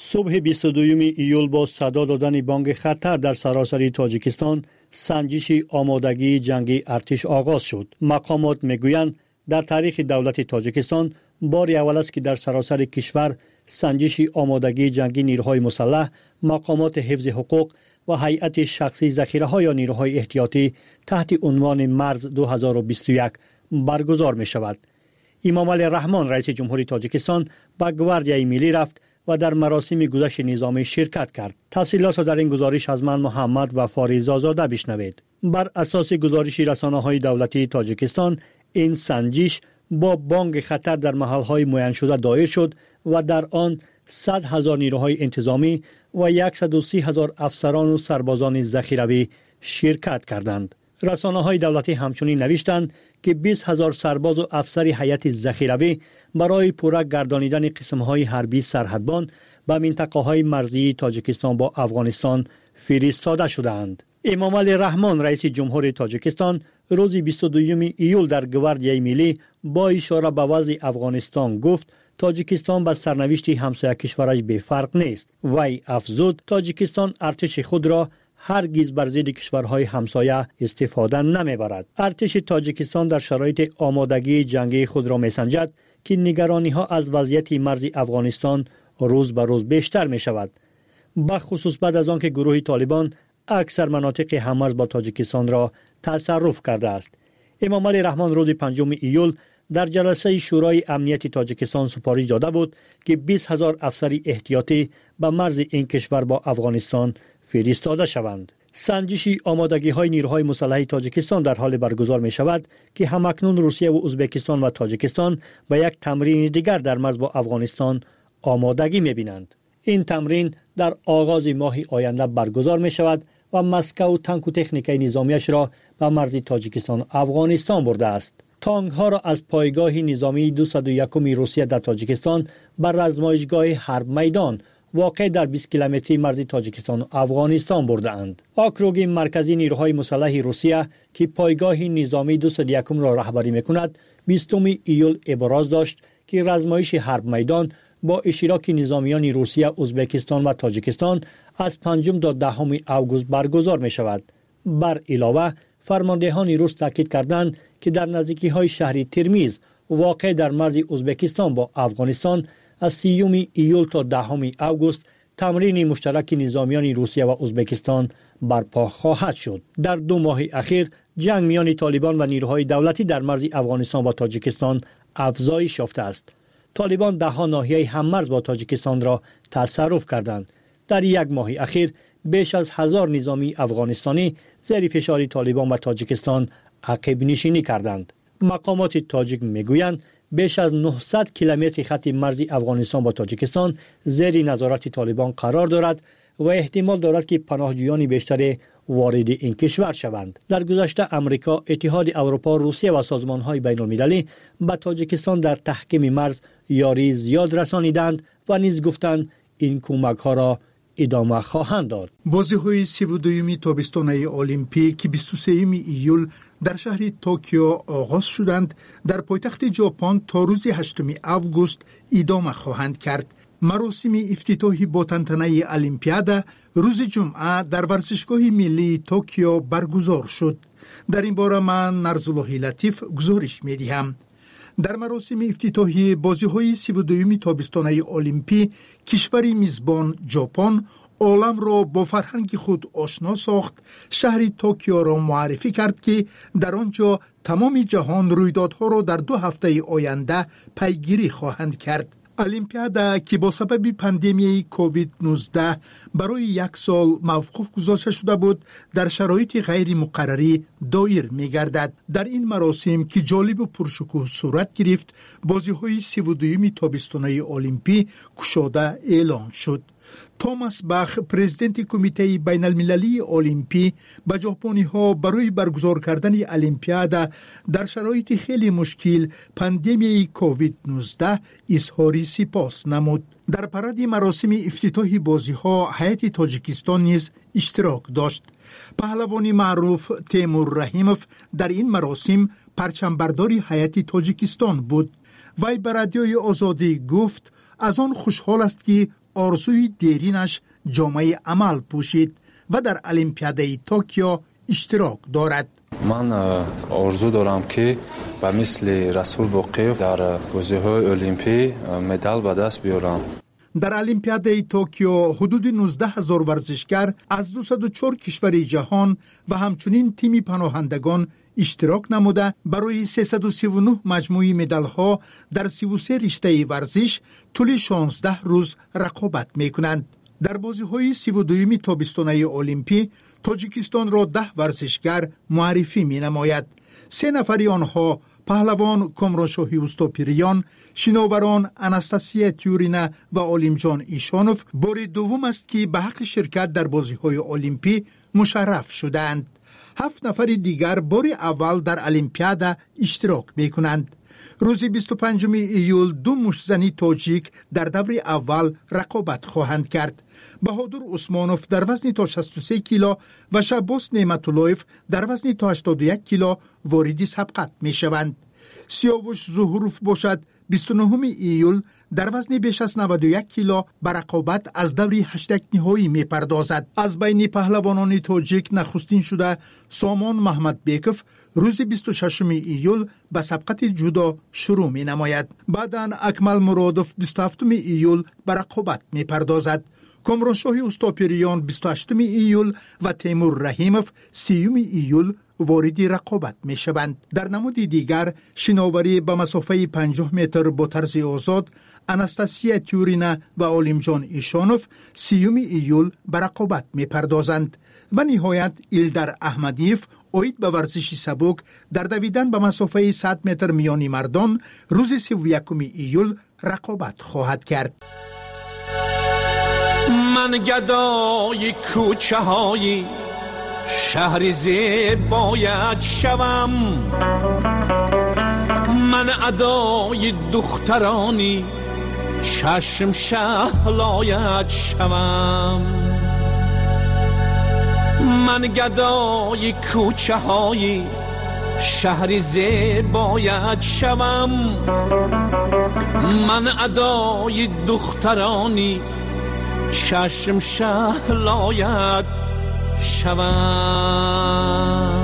صبح 22 ایول با صدا دادن بانگ خطر در سراسر تاجیکستان سنجش آمادگی جنگی ارتش آغاز شد. مقامات میگویند در تاریخ دولت تاجیکستان بار اول است که در سراسر کشور سنجش آمادگی جنگی نیروهای مسلح، مقامات حفظ حقوق و هیئت شخصی ذخیره‌های یا نیروهای احتیاطی تحت عنوان مرز 2021 برگزار می شود. امام علی رحمان رئیس جمهوری تاجیکستان به گواردیای ملی رفت و در مراسم گذشت نظامی شرکت کرد. تفصیلات در این گزارش از من محمد و فاریزا زاده بشنوید. بر اساس گزارش رسانه‌های دولتی تاجیکستان، این سنجش با بانگ خطر در محل‌های معین شده دایر شد و در آن 100,000 نیروهای انتظامی و 130,000 افسران و سربازان ذخیروی شرکت کردند. رسانه‌های دولتی همچنین نوشتند که 20,000 سرباز و افسر هیئت ذخیروی برای پورا گردانیدن قسم‌های حربی سرحدبان به منطقه‌های مرزی تاجیکستان با افغانستان فرستاده شدند. امام علی رحمان رئیس جمهوری تاجیکستان روز 22 ایول در گواردیای ملی با اشاره به وضع افغانستان گفت تاجیکستان با سرنوشت همسایه کشورش به فرق نیست. وی افزود تاجیکستان ارتش خود را هرگز بر ضد کشورهای همسایه استفاده نمیبرد. ارتش تاجیکستان در شرایط آمادگی جنگی خود را میسنجد که نگرانی‌ها از وضعیت مرز افغانستان روز به روز بیشتر می شود. بخصوص بعد از آنکه گروه طالبان اکثر مناطق هممرز با تاجیکستان را تصرف کرده است. امام علی رحمان روز 5 ایول در جلسه شورای امنیت تاجیکستان سپارش داده بود که 20,000 افسر احتیاطی به مرز این کشور با افغانستان فرستاده شوند. سنجش آمادگی‌های نیروهای مسلح تاجیکستان در حال برگزار می شود که همکنون روسیه و ازبکستان و تاجیکستان به یک تمرین دیگر در مرز با افغانستان آمادگی می بینند. این تمرین در آغاز ماه آینده برگزار می شود و مسکو تانک و تکنیک نظامیش را به مرز تاجیکستان افغانستان برده است. تانک ها را از پایگاه نظامی 201 روسیه در تاجیکستان بر آزمایشگاه حرب میدان واقع در 20 کیلومتری مرز تاجیکستان و افغانستان برده اند. آکروگ مرکزی نیروهای مسلح روسیه که پایگاه نظامی 201 را رهبری میکند 20 ایول ابراز داشت که آزمایش حرب میدان با اشتراک نظامیان روسیه، ازبکستان و تاجیکستان از 5 تا 10 اوگوست برگزار می شود. بر علاوه فرماندهان روس تاکید کردند که در نزدیکی شهر ترمیز واقع در مرز ازبکستان با افغانستان از 30 ایول تا 10 اوگوست تمرین مشترک نظامیان روسیه و ازبکستان برپا خواهد شد. در 2 ماه اخیر جنگ میان طالبان و نیروهای دولتی در مرز افغانستان با تاجیکستان افزایش یافته است. طالبان 10 ناحیه هممرز با تاجیکستان را تصرف کردند. در 1 ماه اخیر بیش از 1000 نظامی افغانستانی زیر فشار طالبان و تاجیکستان عقب نشینی کردند. مقامات تاجیک میگویند بیش از 900 کیلومتر خط مرزی افغانستان با تاجیکستان زیر نظارت طالبان قرار دارد و احتمال دارد که پناهجویان بیشتر وارد این کشور شوند. در گذشته امریکا، اتحاد اروپا، روسیه و سازمان‌های بین‌المللی به تاجیکستان در تحکیم مرز یاری زیاد رسانیدند و نیز گفتند این کمک‌ها را ادامه خواهند داد. بازی‌های 32 تابستانه المپیک که 23 ایول در شهر توکیو آغاز شدند در پایتخت ژاپن تا روز 8 اوگوست ادامه خواهند کرد. مراسم افتتاحی با تنتنه المپیادا روز جمعه در ورزشگاه ملی توکیو برگزار شد. در این باره من نرزالله لطیف گزارش می‌دهم. در مراسم افتتاحی بازی‌های 32 تابستانه المپیک کشور میزبان ژاپن عالم را با فرهنگ خود آشنا ساخت، شهر توکیو را معرفی کرد که در آنجا تمام جهان رویدادها را در 2 هفته آینده پیگیری خواهند کرد. المپیادا که با سبب پاندمی کووید 19 برای 1 سال موقوف گذاشته شده بود در شرایط غیر مقرری دایر می گردد. در این مراسم که جالب و پرشکوه صورت گرفت، بازی‌های 32 تابستانه المپیک گشاده اعلان شد. توماس باخ پرزیدنت کمیته بین المللی المپیک به ژاپنی‌ها برای برگزار کردن المپیادا در شرایط خیلی مشکل پاندمی کووید 19 اظهار سپاس نمود. در پرد مراسم افتتاح بازی‌ها هیئت تاجیکستان نیز اشتراک داشت. پهلوان معروف تیمور رحیموف در این مراسم پرچمبرداری هیئت تاجیکستان بود. وی به رادیوی آزادی گفت از آن خوشحال است که آرزوی دیرینش جامعه عمل پوشید و در المپیاده توکیو اشتراک دارد. من آرزو دارم که به مثل رسول باقیف در بازی‌های المپی مدال به دست بیارم. در المپیاده توکیو حدود 19,000 ورزشگر از 204 کشور جهان و همچنین تیم پناهندگان اشتراک نموده برای 339 مجموعی مدال‌ها در 33 رشته ورزش طول 16 روز رقابت می‌کنند. در بازی‌های 32 تابستانه المپی تاجیکستان را 10 ورزشگر معرفی می‌نماید. 3 نفر آنها پهلوان کامرانشاهی اوستاپیریان، شناوران اناستاسیا تیورینا و علیمجان ایشانوف بار دوم است که به حق شرکت در بازی‌های المپی مشرف شدند. 7 نفر دیگر بار اول در المپیاده اشتراک می‌کنند. روز 25 ایول 2 مشت‌زنی تاجیک در دور اول رقابت خواهند کرد. بهادر عثمانوف در وزن تا 63 کیلو و شعباس نعمت‌اللهیف در وزن تا 81 کیلو وارد سبقت می‌شوند. سیاوش ظهوروف باشد 29 ایول در وزن بیش از 91 کیلو به رقابت از دوری 8 نهایی می‌پردازد. از بین پهلوانان تاجیک نخستین شده سامان محمد بیکوف روز 26 ایول به سبقت جودو شروع می‌نماید. بعداً اکمل مرادوف 27 ایول به رقابت می‌پردازد. کامرانشاهی اوستاپیریان 28 ایول و تیمور رحیموف 30 ایول وارد رقابت می شوند. در نمود دیگر شناوری به مسافه 50 متر با طرز آزاد اناستاسیا تیورینا و علیمجان ایشانوف 30 ایول به رقابت می پردازند و نهایت ایلدر احمدیف اوید به ورزش سبک در دویدن به مسافه 100 متر میانی مردان روز 31 ایول رقابت خواهد کرد. من گدای کوچه های شهر زیبایت شوم، من ادای دخترانی چشم شهلایت شوم. من گدای کوچه های شهر زیبایت شوم، من ادای دخترانی چشم شهلایت شوم.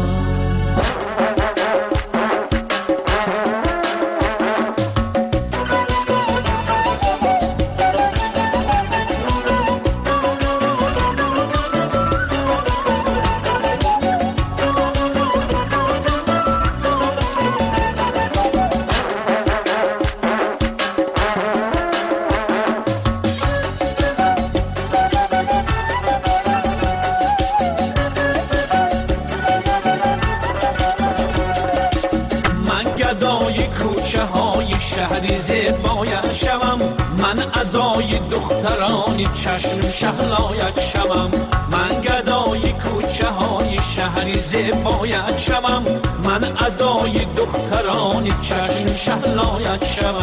من ادای دخترانی چشم شهلایت شوم، من گدای کوچه های شهری زیبایت شوم، من ادای دخترانی چشم شهلایت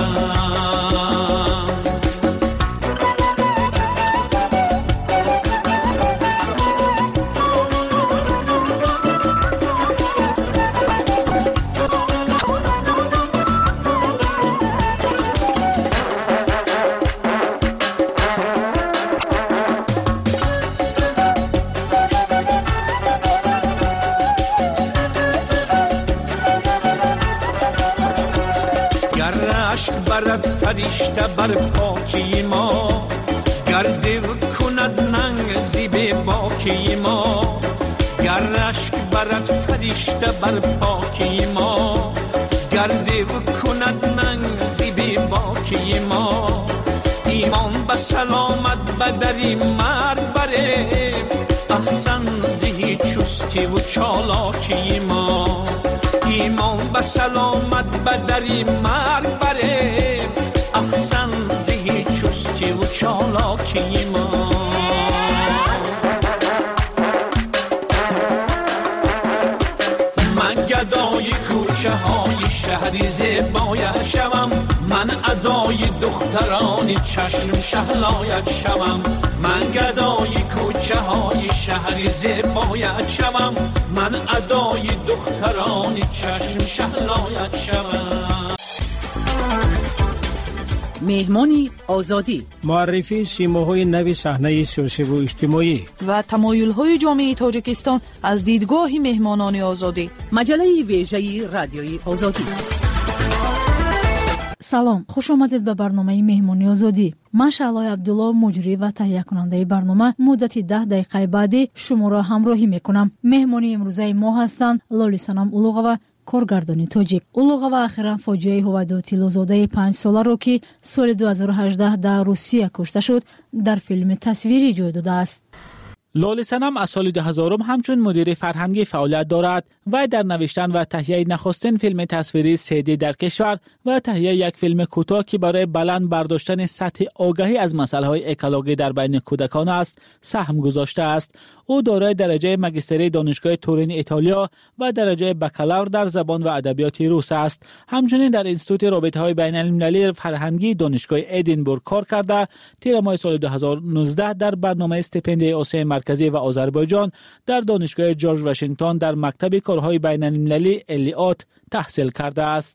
شوم. فرشته بر پاکی ما گرده و کند ننگ زیب باکی ما، گرشک برد فرشته بر پاکی ما گرده و کند ننگ زیب باکی ما. ایمان به سلامت بدری مرد بره، احسن زهی چستی و چالاکی ما. ایمان به سلامت بدری مرد بره، احسن زهی چستی و چالاکی ما. من گدای کوچه های شهری زیبایت شوم، من ادای دخترانی چشم شهلایت شوم، من گدای کوچه های شهری زیبایت شوم، من ادای دخترانی چشم شهلایت شوم. مهمانی آزادی، معرفی سیماهای نو صحنه سیاسی و اجتماعی و تمایل‌های جامعه تاجیکستان از دیدگاه مهمانان آزادی. مجله ویژه رادیوی آزادی. салом, хуш омадед ба барномаи меҳмони озодӣ. ман шаълои абдулло, муҷрӣ ва таҳиякунандаи барнома муддати 10 дақиқаи баъдӣ шуморо ҳамроҳӣ мекунам. меҳмони имрӯзаи мо ҳастанд Лоли Санам Улуғова, коргардони тоҷик. Улуғова ахиран фоҷиаи Ҳувайдо Тиллозодаи 5 соларо ки соли 2018 дар Русия кушта шуд, дар филми тасвирӣ ҷой додааст. لولی سنم از سال 2000 همچون مدیر فرهنگی فعالیت دارد و در نوشتن و تهیه نخستین فیلم تصویری 3D در کشور و تهیه یک فیلم کوتاه که برای بلند برداشتن سطح آگاهی از مسائل اکولوژی در بین کودکان است سهم گذاشته است. او دارای درجه ماجستری دانشگاه تورین ایتالیا و درجه بکالور در زبان و ادبیات روس است. همچنین در انستیتوت رابطه‌های بین‌المللی فرهنگی دانشگاه ادینبورگ کار کرده. تیر ماه سال 2019 در برنامه استیپندیای آسیای مرکزی و آذربایجان در دانشگاه جورج واشنگتن در مکتب کارهای بین‌المللی الیات تحصیل کرده است.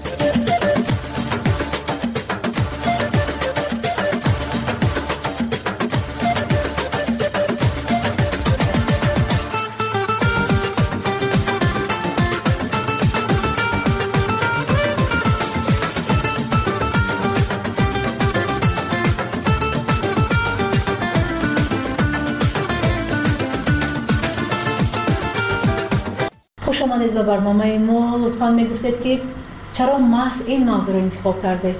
خوش آمدید به برنامه ما. لطفاً میگفتید که چرا محض این موضوع رو انتخاب کردید؟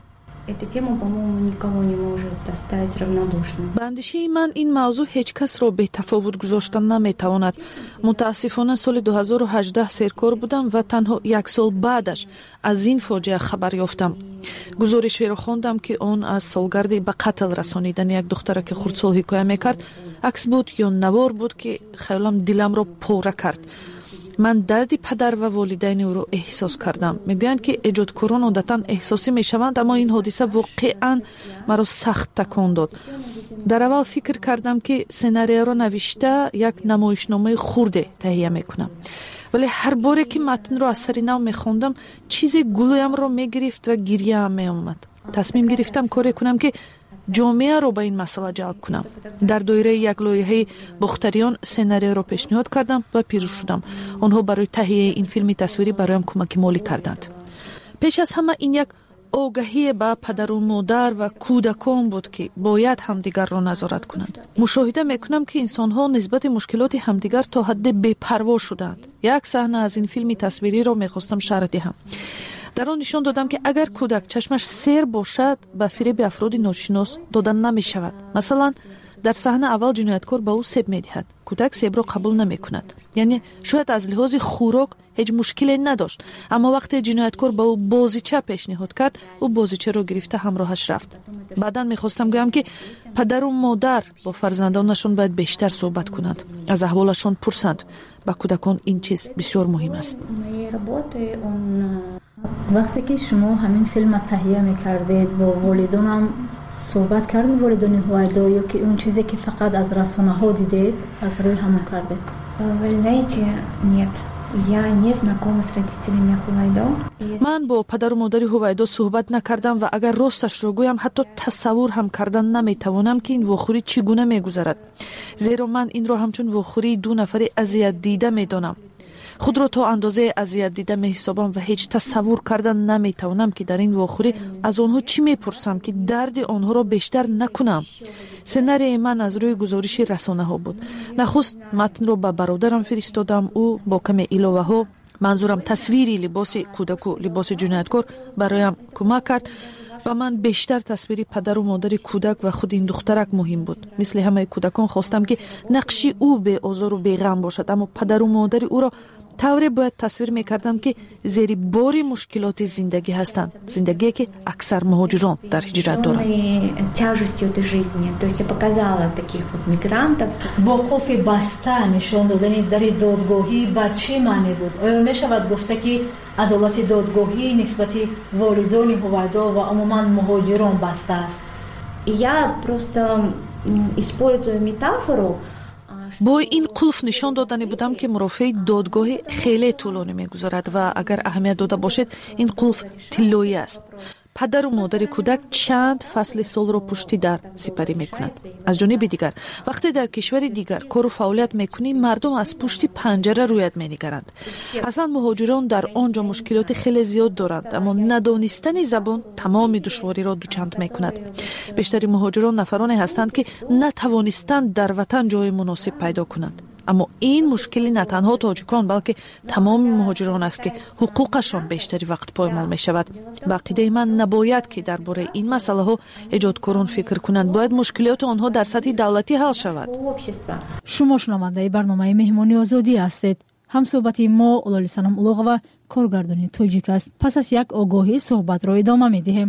Эта тема, по-моему, никого не может оставить равнодушным. ба андешаи ман ин мавзӯъ ҳеҷ касро бетафовут гузоштан наметавонад. мутаассифона соли 2018 серкор будам ва танҳо як сол баъдаш аз ин фоҷиа хабар ёфтам. гузоришеро хондам ки он аз солгарди ба қатл расонидани як духтара ки хурдсол ҳикоя мекард акс буд ё навор буд ки хелам диламро пора кард. ман дарди падар ва волидайни ӯро эҳсос кардам. мегӯянд ки эҷодкорон одатан эҳсосӣ мешаванд, аммо ин ҳодиса воқеан маро сахт такон дод. дар аввал фикр кардам ки сценарияро навишта як намоишномаи хурде таҳия мекунам, вале ҳар боре ки матнро аз сари нав мехондам чизе гулӯямро мегирифт ва гирьяам меомад. тасмим гирифтам коре кунам ки ҷомеаро ба ин масъала ҷалб кунам. дар доираи як лоиҳаи бохтариён сценариеро пешниҳод кардам ва пирӯз шудам. онҳо барои таҳияи ин филми тасвирӣ бароям кӯмаки молӣ карданд. пеш аз ҳама ин як огаҳие ба падару модар ва кӯдакон буд ки бояд ҳамдигарро назорат кунанд. мушоҳида мекунам ки инсонҳо нисбати мушкилоти ҳамдигар то ҳадде бепарво шуданд. як саҳна аз ин филми тасвириро мехостам шарҳ диҳам. дар он нишон додам ки агар кӯдак чашмаш сер бошад ба фиреби афроди ношинос дода намешавад. масалан, дар саҳна аввал ҷинояткор ба ӯ себ медиҳад. кӯдак себро қабул намекунад. яъне шояд аз лиҳози хӯрок ҳеҷ мушкиле надошт, аммо вақте ҷинояткор ба ӯ бозича пешниҳод кард, ӯ бозичаро гирифта ҳамроҳаш рафт. баъдан мехостам гӯям ки падару модар бо фарзандонашон бояд бештар суҳбат кунанд, аз аҳволашон пурсанд. ба кӯдакон ин чиз бисёр муҳим аст. вақте ки шумо ҳамин филма таҳия мекардед, бо волидонам суҳбат кардед, волидони Ҳувайдо, ё ки он чизе ки фақат аз расонаҳо дидед, аз рӯи ҳамон кардед? Вы знаете, нет. Я не знакома с родителями Хувайдо. ман бо падару модари Ҳувайдо суҳбат накардам ва агар росташро гӯям ҳатто тасаввур ҳам кардан наметавонам ки ин вохӯрӣ чӣ гуна мегузарад. зеро ман инро ҳамчун вохӯрии ду нафари азиятдида медонам. худро то андозае азиятдида меҳисобам ва ҳеҷ тасаввур кардан наметавонам ки дар ин вохӯрӣ аз онҳо чӣ мепурсам ки дарди онҳоро бештар накунам. сценарияи ман аз рӯи гузориши расонаҳо буд. нахуст матнро ба бародарам фиристодам. ӯ бо каме иловаҳо, манзурам тасвири либоси кӯдаку либоси ҷинояткор бароям кӯмак кард. ба ман бештар тасвири падару модари кӯдак ва худи ин духтарак муҳим буд. мисли ҳамаи кӯдакон хостам ки нақши ӯ беозору беғам бошад, аммо падару модари ӯро тавре бояд тасвир мекардам ки зери бори мушкилоти зиндагӣ ҳастанд. зиндагие ки аксар муҳоҷирон дар ҳиҷрат доранд. Тяжестью этой жизни. То есть я показала таких вот мигрантов. бо қулфи баста нишон додани дари додгоҳӣ ба чӣ маъне буд? оё мешавад гуфта ки адолати додгоҳӣ нисбати волидони Ҳувайдо ва умуман муҳоҷирон баста аст? Я просто использую метафору. бо ин қулф нишон додани будам ки мурофиаи додгоҳи хеле тӯлонӣ мегузарад ва агар аҳамият дода бошед ин қулф тиллоӣ аст. падару модари кӯдак чанд фасли солро пушти дар сипарӣ мекунад. аз ҷониби дигар вақте дар кишвари дигар кору фаъолият мекунӣ, мардум аз пушти панҷара рӯят менигаранд. аслан муҳоҷирон дар он ҷо мушкилоти хеле зиёд доранд, аммо надонистани забон тамоми душвориро дучанд мекунад. бештари муҳоҷирон нафароне ҳастанд ки натавонистанд дар ватан ҷои муносиб пайдо кунанд. аммо ин мушкили на танҳо тоҷикон, балки тамоми муҳоҷирон аст ки ҳуқуқашон бештари вақт поймол мешавад. ба ақидаи ман набояд ки дар бораи ин масъалаҳо эҷодкорон фикр кунанд. бояд мушкилоти онҳо дар сатҳи давлатӣ ҳал шавад. шумо шунавандаи барномаи меҳмони озодӣ ҳастед. ҳамсӯҳбати мо лолисанам улуғова, коргардони тоҷик аст. пас аз як огоҳӣ суҳбатро идома медиҳем.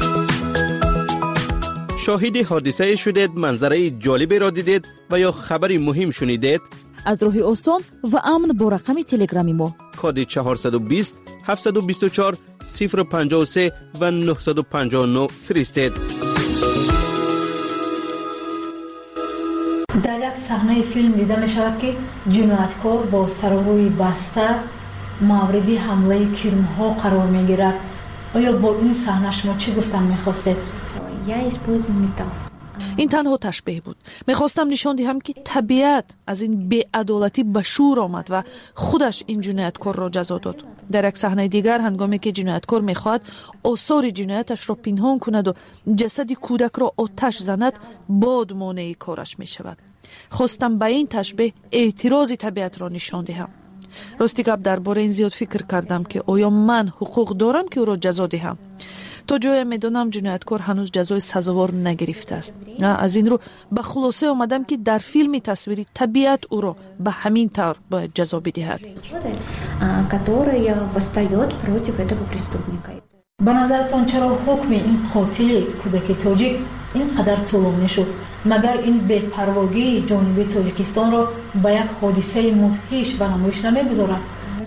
شاهد حادثه شدید، منظره جالبی را دیدید و یا خبری مهم شنیدید؟ از راه آسان و امن با رقم تلگرامی ما کد 420 724 053 و 959 فرستید. در یک صحنه فیلم دیده می شود که جنایتکار با سراروی بسته مورد حمله کرم‌ها قرار می گیرد. آیا با این صحنه شما چی گفتن می خواستید؟ این تنها تشبیه بود. میخواستم نشان دهم که طبیعت از این بی‌عدالتی به شور آمد و خودش این جنایتکار را جزا داد. در یک صحنه دیگر هنگامی که جنایتکار میخواهد آثار جنایتش را پنهان کند و جسد کودک را آتش زند، باد مانع کارش میشود. خواستم به این تشبیه اعتراض طبیعت را نشان دهم. راستی گپ درباره این زیاد فکر کردم که آیا من حقوق دارم که او را جزا دهم. تا جایی میدونم جنایتکار هنوز جزای سزاوار نگرفته است. از این رو به خلاصه آمدم که در فیلم تصویری طبیعت او را به همین طور باید جزا بدهد. به نظرتان چرا حکم این قاتل کودک تاجیک اینقدر طولانی شد؟ مگر این بی‌پرواگی جانب تاجیکستان را به یک حادثه مدهش به نمایش نمیگذارد؟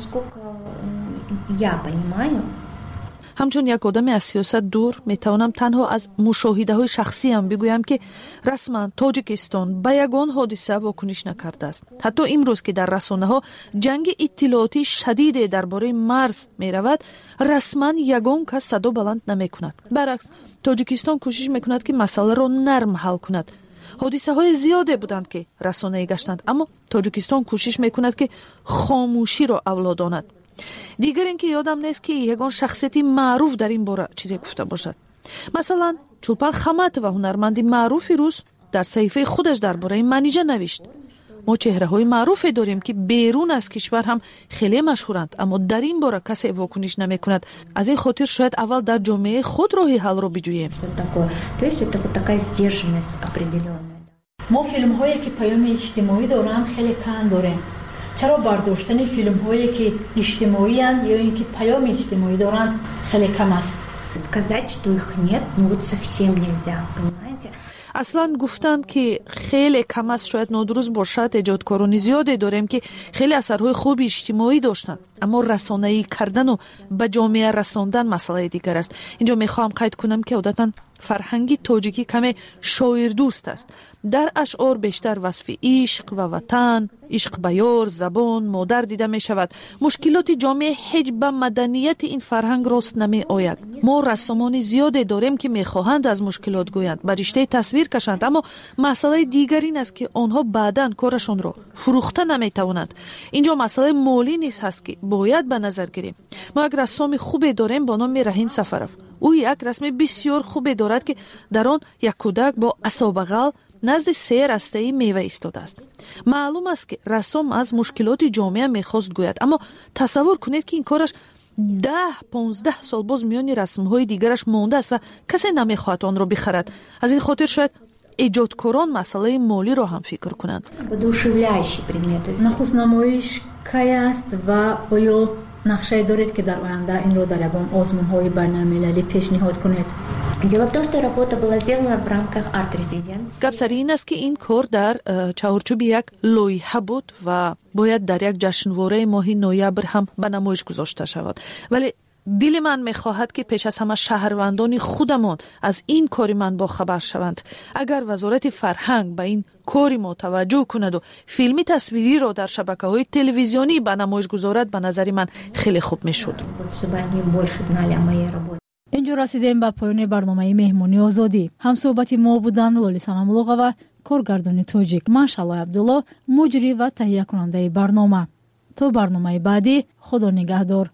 همچون یک آدم از سیاست دور میتوانم تنها از مشاهده های شخصی هم بگویم که رسما تاجیکستان به یگان حادثه واکنش نکرده است. حتی امروز که در رسانه ها جنگ اطلاعاتی شدید درباره مرز می رود، رسما یگان کس صدا بلند نمی کند. برعکس تاجیکستان کوشش میکند که مسئله را نرم حل کند. حادثه های زیاده بودند که رسانه‌ای گشتند، اما تاجیکستان کوشش میکند که خاموشی را اولاداند. دیگر اینکه یادم نیست که یگان شخصیتی معروف در این باره چیزی گفته باشد. مثلا چولپان خمات و هنرمندی معروفی روز در صحیفه خودش درباره منیژه نوشت: ما چهره‌های معروفی داریم که بیرون از کشور هم خیلی مشهورند، اما در این باره کسی واکنش نمی‌کند. از این خاطر شاید اول در جامعه خود راه حل را بجوییم. ما فیلم‌هایی که پیام اجتماعی دارند خیلی کم داریم. چرا برداشتن فیلم‌هایی که اجتماعی اند یا اینکه پیام اجتماعی دارند خیلی کم است؟ اصلا گفتند که خیلی کم است شاید نادرست باشد. ایجادکاران زیادی داریم که خیلی اثرهای خوب اجتماعی داشتند، اما رسانه‌ای کردن و به جامعه رساندن مسئله دیگر است. اینجا میخوام قید کنم که عادتاً فرهنگی تاجیکی کمی شاعر دوست است. در اشعار بیشتر وصف عشق و وطن، عشق به یار، زبان، مادر دیده می شود. مشکلات جامعه هیچ به مدنیت این فرهنگ راست نمی آید. ما رسامان زیادی داریم که می خواهند از مشکلات گویند، به رشته تصویر کشند، اما مسئله دیگر این است که آنها بعداً کارشان را فروخته نمی توانند. اینجا مسئله مالی نیست هست که باید به نظر گیریم. ما یک رسام خوبی داریم با نام رحیم سفرов. او یک رسم بسیار خوبی دارد که در آن یک کودک با عصا بغل نزد 3 رسته میوه ایستاده است. معلوم است که رسام از مشکلات جامعه میخواست گوید، اما تصور کنید که این کارش 10-15 سال باز میان رسم‌های دیگرش مانده است و کسی نمیخواهد آن را بخرد. از این خاطر شاید ایجادکاران مسئله مالی را هم فکر کنند. نخست نمایش کی است و آیا نقشه دارید که در آینده این رو در یگان آزمون‌های بین‌المللی پیشنهاد کنید؟ گپ سر این است که این کار در چهارچوب یک لایحه بود و باید در یک جشنواره ماه نوامبر هم به نمایش گذاشته شود. ولی دل من میخواهد که پیش از همه شهروندان خودمان از این کاری من با خبر شوند. اگر وزارت فرهنگ به این کاری ما توجه کند و فیلمی تصویری را در شبکه‌های تلویزیونی به نمایش گذارد، به نظر من خیلی خوب میشد. اینجا رسیدیم به پایان برنامه مهمونی آزادی. هم صحبت ما بودن لولی سنمولوغا و کارگردان تاجیک من شالای عبدالله، مجری و تهیه کننده برنامه. تا برنامه بعدی، خدا نگهدار.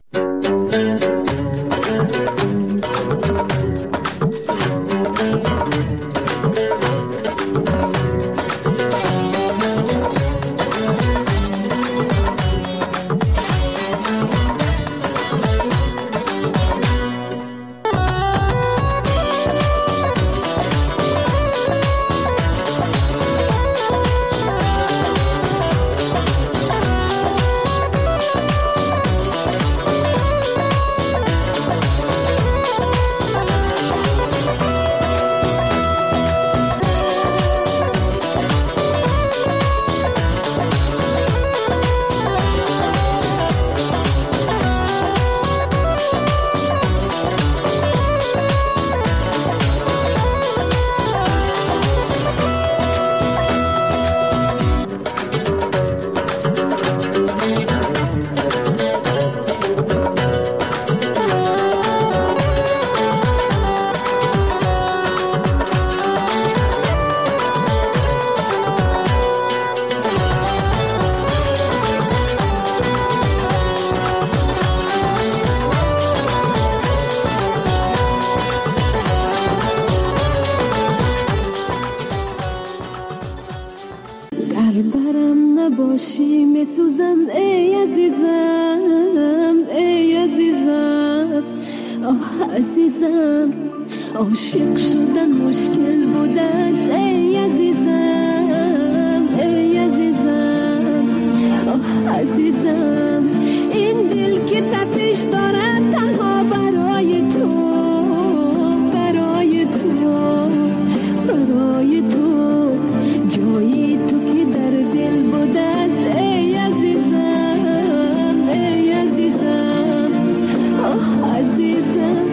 باشی میسوزم ای عزیزم، ای عزیزم، آه عزیزم، عاشق شدن مشکل بوده است ای عزیزم، ای عزیزم، آه عزیزم، این دل که تپش دارد تنها برای تو، برای تو، برای تو، جایی تو که در دل بوده است ای عزیزم، ای عزیزم، آه عزیزم.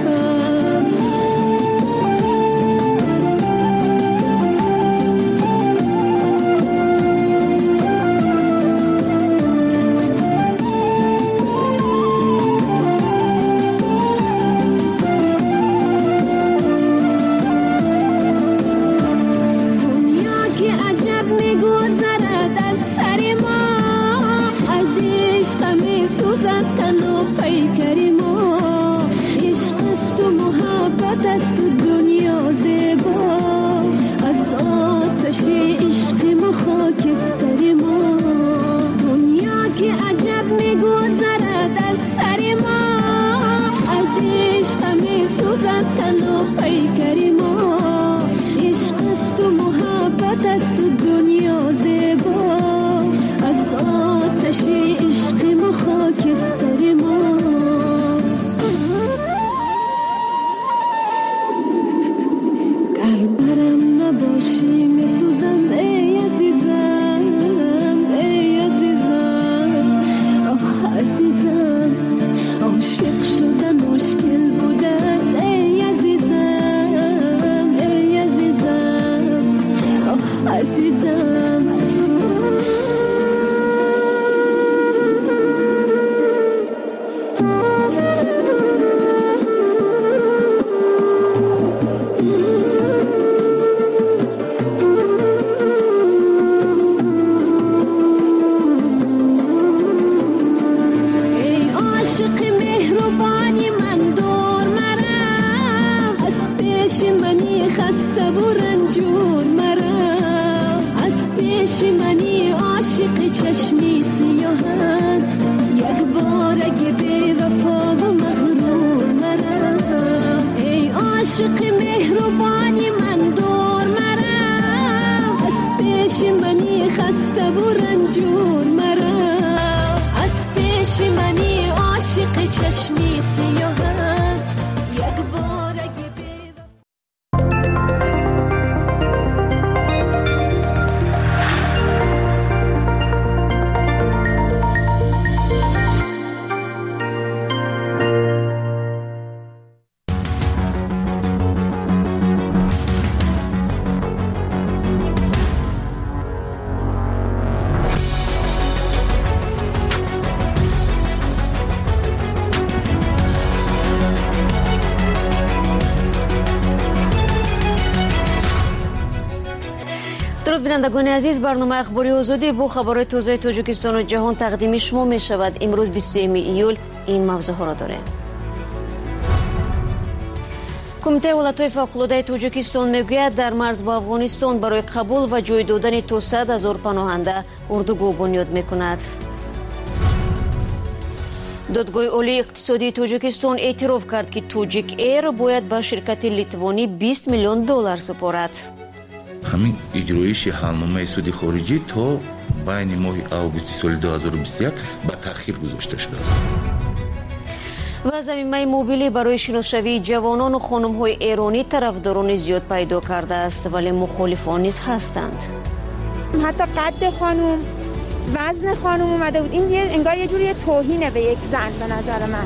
درود بینندگان عزیز، برنامه اخباری آزادی با خبرهای تازه تاجیکستان و جهان تقدیم شما می شود. امروز 23 ایول این موضوع ها را داریم. کمیته ولایت‌های فوق‌العاده تاجیکستان میگوید در مرز با افغانستان برای قبول و جای دادن تا 100,000 پناهنده اردوگاه بنیاد میکند. دادگاه عالی اقتصادی تاجیکستان اعتراف کرد که توجیک ایر باید به شرکت لیتوانی 20 میلیون دلار سپارد. همین اجرایش حالنامه سود خارجی تا بین ماه آگوست سال 2021 به تأخیر گذاشته شده است. و زمینه موبیلی برای شناسایی جوانان و خانم‌های ایرانی طرفداران زیاد پیدا کرده است، ولی مخالفان نیز هستند. حتی قد خانم، وزن خانم اومده بود. این انگار یه جوری توهینه به یک زن به نظر من.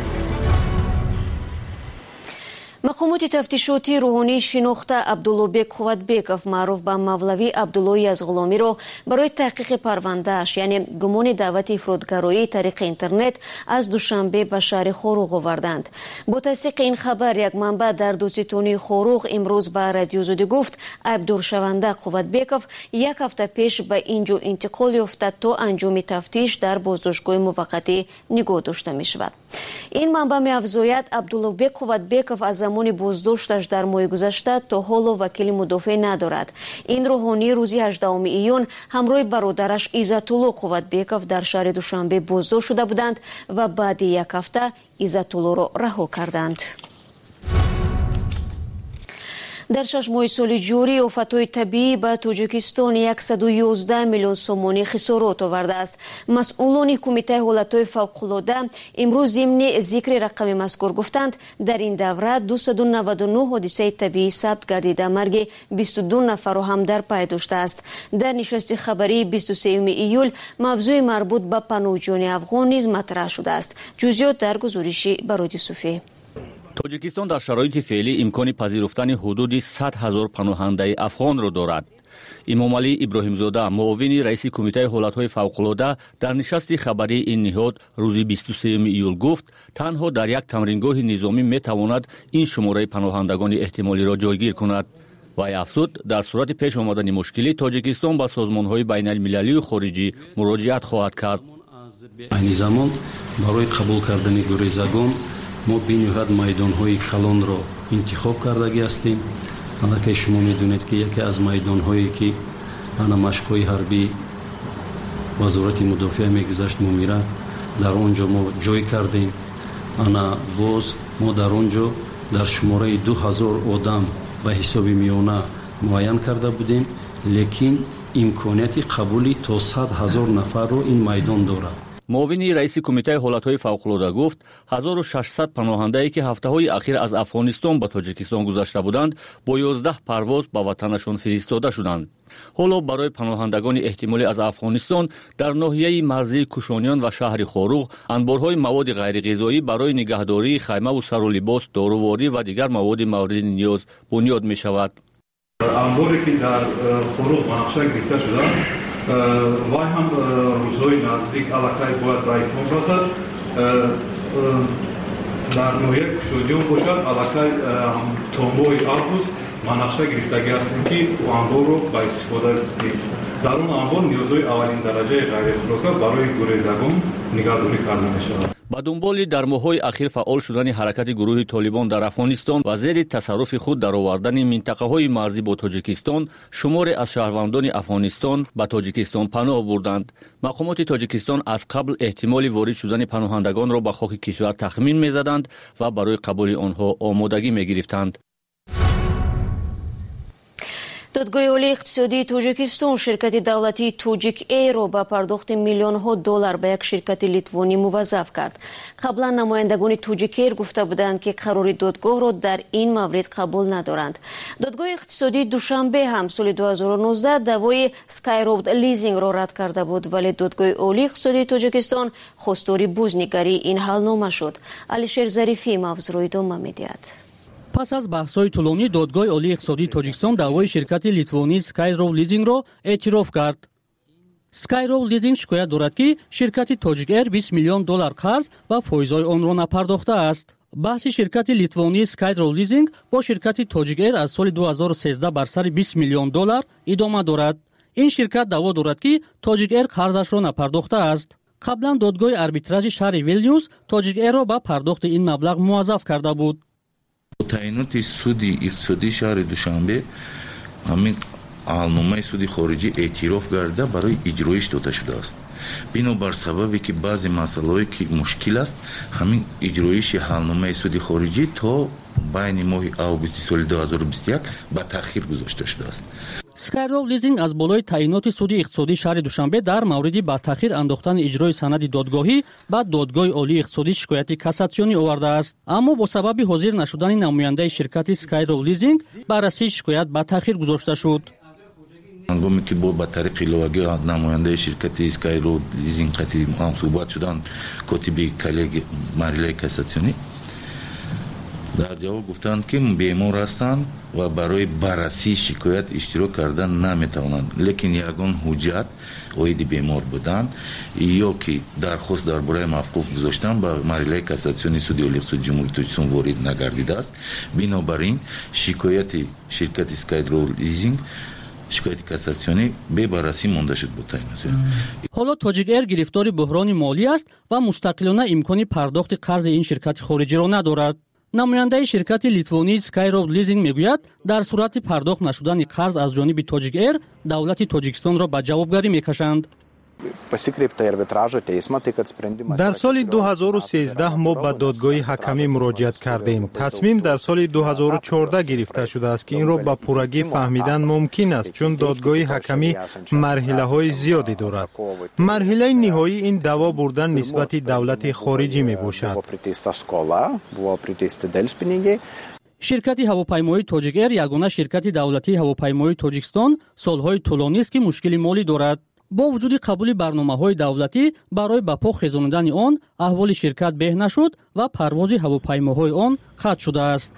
مقامات تفتیشاتی روحانی شناخته عبداللهبک قوتبکов معروف به مولوی عبدالله یزغلامی را برای تحقیق پروندهش یعنی گمان دعوت افراطگرایی طریق اینترنت از دوشنبه به شهر خاروق آوردند. با تصدیق این خبر یک منبع در دوستانه خاروق امروز به رادیو آزادی گفت عبدالشونده قوتبکov یک هفته پیش به اینجا انتقال یافته تا انجام تفتیش در بازداشتگاه موقتی نگاه داشته می شود. این منبع می افزاید عبداللهبک قوتبکov از زمان بازداشتش در ماه گذشته تا حالا وکیل مدافع ندارد. این روحانی روزی 18 ایون همراه برادرش عزت‌الله قوتبکov در شهر دوشنبه بازداشت شده بودند و بعد یک هفته عزت‌الله را رها کردند. در 6 ماه سال جاری آفت‌های طبیعی به تاجیکستان 111 میلیون سومانی خسارات آورده است. مسئولان کمیته حالت‌های فوق‌العاده امروز ضمن ذکر رقم مذکور گفتند در این دوره 299 حادثه طبیعی ثبت گردیده مرگ 22 نفر هم در پی داشته است. در نشست خبری 23 ایول موضوع مربوط به پناهجویان افغان نیز مطرح شده است. جزئیات در گزارش برادی صوفی. تاجیکستان در شرایط فعلی امکان پذیرفتن حدود 100,000 پناهنده افغان را دارد. امام علی ابراهیمزاده معاون رئیس کمیته حالت‌های فوق‌العاده در نشست خبری این نهاد روز 23 ایول گفت تنها در یک تمرینگاه نظامی میتواند این شماره پناهندگان احتمالی را جایگیر کند. وی افزود در صورت پیش آمدن مشکلی تاجیکستان به سازمان‌های بین‌المللی و خارجی مراجعت خواهد کرد. این زمان برای قبول کردن گریزگان ما بینیاد میدان‌های کلان را انتخاب کردگی هستیم. البته شما میدونید که یکی از میدان‌هایی که انا مشق‌های حربی وزارت مدافع میگذشت میره در اونجا ما جای کردیم. انا باز ما در اونجا در شماره 2000 آدم به حساب میانه معین کرده بودیم، لیکن امکانیت قبولی تا 100,000 نفر رو این میدان دارد. معاون رئیس کمیته حالت‌های فوق‌العاده گفت 1600 پناهنده‌ای که هفته‌های اخیر از افغانستان به تاجیکستان گذشته بودند با 11 پرواز به وطنشان فرستاده شدند. حالا برای پناهندگان احتمالی از افغانستان در ناحیه مرزی کوشانیان و شهر خاروق انبارهای مواد غیرغذایی برای نگهداری خیمه و سر و لباس، داروواری و دیگر مواد مورد نیاز بنیاد می‌شود. انباری که در خاروق مناقشه گرفته شده است وای هم روزهای نزدیک علاقه باید رای کن رسد در نوعیت کشودیون باشد علاقه تنبوی آگوست مناقشه گرفتگی هستیم که انبار رو به استفاده دستیم. در اون انبار نیازهای اولین درجه غیر خوراکه برای گریزگان نگهداری کرده می شود. با دنبال در ماه‌های اخیر فعال شدن حرکت گروه طالبان در افغانستان و زیر تصرف خود در آوردن منطقه‌های مرزی با تاجیکستان، شماری از شهروندان افغانستان به تاجیکستان پناه بردند. مقامات تاجیکستان از قبل احتمال وارد شدن پناهندگان را به خاک کشور تخمین می‌زدند و برای قبول آنها آمادگی می‌گرفتند. دادگاه عالی اقتصادی تاجیکستان شرکت دولتی توجیک ایر را به پرداخت میلیون‌ها دلار به یک شرکت لیتوانی موظف کرد. قبلا نمایندگان توجیک ایر گفته بودند که قرار دادگاه را در این مورد قبول ندارند. دادگاه اقتصادی دوشنبه هم سال 2019 دعوای سکایرواد لیزینگ را رد کرده بود، ولی دادگاه عالی اقتصادی تاجیکستان خواستار بازنگری این حلنامه شد. علیشیر ظریفی موضوع را ادامه می‌دهد. پس از بحث‌های طولانی دادگاه عالی اقتصادی تاجیکستان دعوای شرکت لیتوانی سکایرواد لیزینگ را اعتراف کرد. سکایرواد لیزینگ شکایت دارد که شرکت تاجیک ایر 20 میلیون دلار قرض و فایزهای آن را نپرداخته است. بحث شرکت لیتوانی سکایدرو لیزینگ با شرکت تاجیک ایر از سال 2013 بر سر 20 میلیون دلار ادامه دارد. این شرکت دعوا دارد که تاجیک ایر قرضش را نپرداخته است. قبلا دادگاه آربیتراژ شهر ویلنیوس تاجیک ایر را با پرداخت این مبلغ موظف کرده بود. تعیینات سودی اقتصادی شهر دوشنبه همین اعلاننامه سودی خارجی اعتراف کرده برای اجرایش داده شده است. بنابر سببی که بعضی مسائلی که مشکل است همین اجرایش اعلاننامه سودی خارجی تا بین ماه آگوست سال 2021 با تاخیر گذاشته شده است. سکایدرو لیزینگ از بالای تعیینات سودی اقتصادی شهر دوشنبه در مورد با تاخیر انداختن اجرای سند دادگاهی با دادگاه عالی اقتصادی شکایت کاساسیونی آورده است، اما با سبب حاضر نشدن نماینده شرکت سکایدرو لیزینگ بررسی شکایت با تاخیر گذاشته شد. هنگامی که با طریق لواگی نماینده شرکت اسکایرو لیزینگ قطعی هم صحبت شدن کاتب کلیگ مریله کاساسیونی در جواب گفتند که بیمار هستند و برای بررسی شکایت اشتراک کردن نمیتوانند، لیکن یگان حجت اوید بیمار بودند یا که درخواست درباره موقوف گذاشتن با مریله کاساسیونی سودی عالی اقتصادی جمهوری تاجیکستان وارد نگردیده است. بنابراین شکایت شرکت اسکایدرو لیزینگ شکایت کاساسیونی به بررسی مانده شد بود. حالا تاجیک ایر گرفتار بحران مالی است و مستقلانه امکان پرداخت قرض این شرکت خارجی را ندارد. نماینده شرکت لیتوانی سکایدرو لیزینگ میگوید در صورت پرداخت نشدن قرض از جانب تاجیک ایر دولت تاجیکستان را به جوابگری میکشند. در سال 2013 ما به دادگاه حکمی مراجعت کردیم. تصمیم در سال 2014 گرفته شده است که این را به پورگی فهمیدن ممکن است، چون دادگاه حکمی مرحله های زیادی دارد. مرحله نهایی این دعوا بردن نسبت دولت خارجی می باشد. شرکت هواپیمایی تاجیک ایر یگانه شرکت دولتی هواپیمایی تاجیکستان سالهای طولانی است که مشکل مالی دارد. با وجود قبول برنامه‌های دولتی برای به پا خیزانیدن آن احوال شرکت بهتر نشد و پرواز هواپیماهای آن قطع شده است.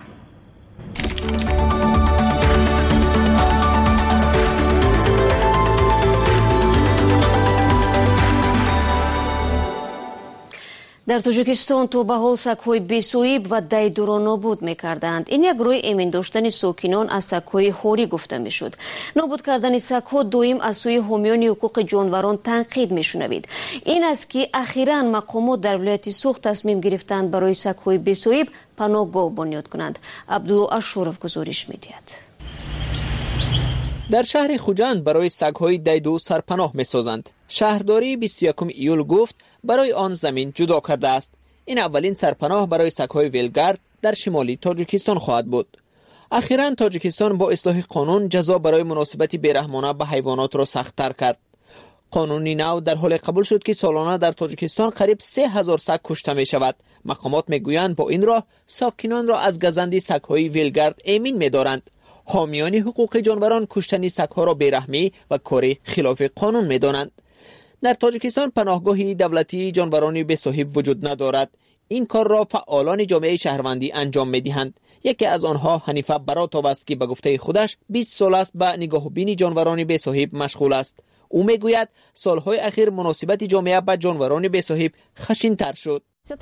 در تاجیکستان تو به حال سگ‌های بی‌سویب و دیدو را نابود می‌کردند. این یک روی امین داشتن ساکنان از سگ‌های هوری گفته می‌شد. نابود کردن سگ‌ها دویم از سوی حامیان حقوق جانوران تنقید می‌شنوید. این است که اخیراً مقامات در ولایت سوخت تصمیم گرفتند برای سگ‌های بی‌سویب پناهگاه بنیاد کنند. عبدالله اشرف گزارش می‌دهد. در شهر خوجند برای سگ‌های دیدو سرپناه می‌سازند. شهرداری 21 ایول گفت برای آن زمین جدا کرده است. این اولین سرپناه برای سگ‌های ویلگارد در شمالی تاجیکستان خواهد بود. اخیراً تاجیکستان با اصلاح قانون جزا برای مناسبت بیرحمانه به حیوانات را سخت‌تر کرد. قانونی نو در حال قبول شد که سالانه در تاجیکستان قریب 3000 سگ کشته می شود. مقامات میگویند با این راه ساکنان را از گزندی سگ‌های ویلگارد امین می‌دارند. حامیان حقوق جانوران کشتن سگ‌ها را بیرحمی و کاری خلاف قانون می‌دانند. در تاجیکستان پناهگاهی دولتی جانوران بی‌صاحب وجود ندارد. این کار را فعالان جامعه شهروندی انجام می‌دهند. یکی از آنها حنیفه براتov است که به گفته خودش 20 سال است به نگاهبینی جانوران بی‌صاحب مشغول است. او میگوید سالهای اخیر مناسبت جامعه با جانوران بی‌صاحب خشن‌تر شد.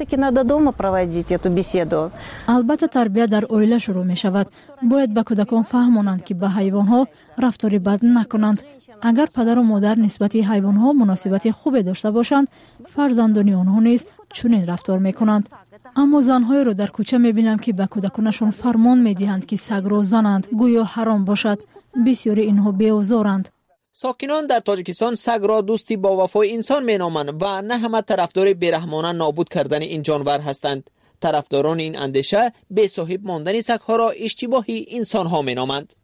البته تربیت در اویله شروع می شود. باید به کودکان فهمانند که به حیوانها رفتاری بد نکنند. اگر پدر و مادر نسبت حیوانها مناسبت خوبی داشته باشند، فرزندان آنها نیز چنین رفتار می کنند. اما زنهای را در کوچه می بینم که به کودکانشان فرمان می دهند که سگ را زنند، گویا حرام باشد. بسیاری اینها بی‌آزارند. ساکنان در تاجیکستان سگ را دوستی با وفای انسان مینامند و نه همه طرفدار بیرحمانه نابود کردن این جانور هستند. طرفداران این اندیشه بی صاحب ماندن سگ‌ها را اشتباهی انسان‌ها مینامند.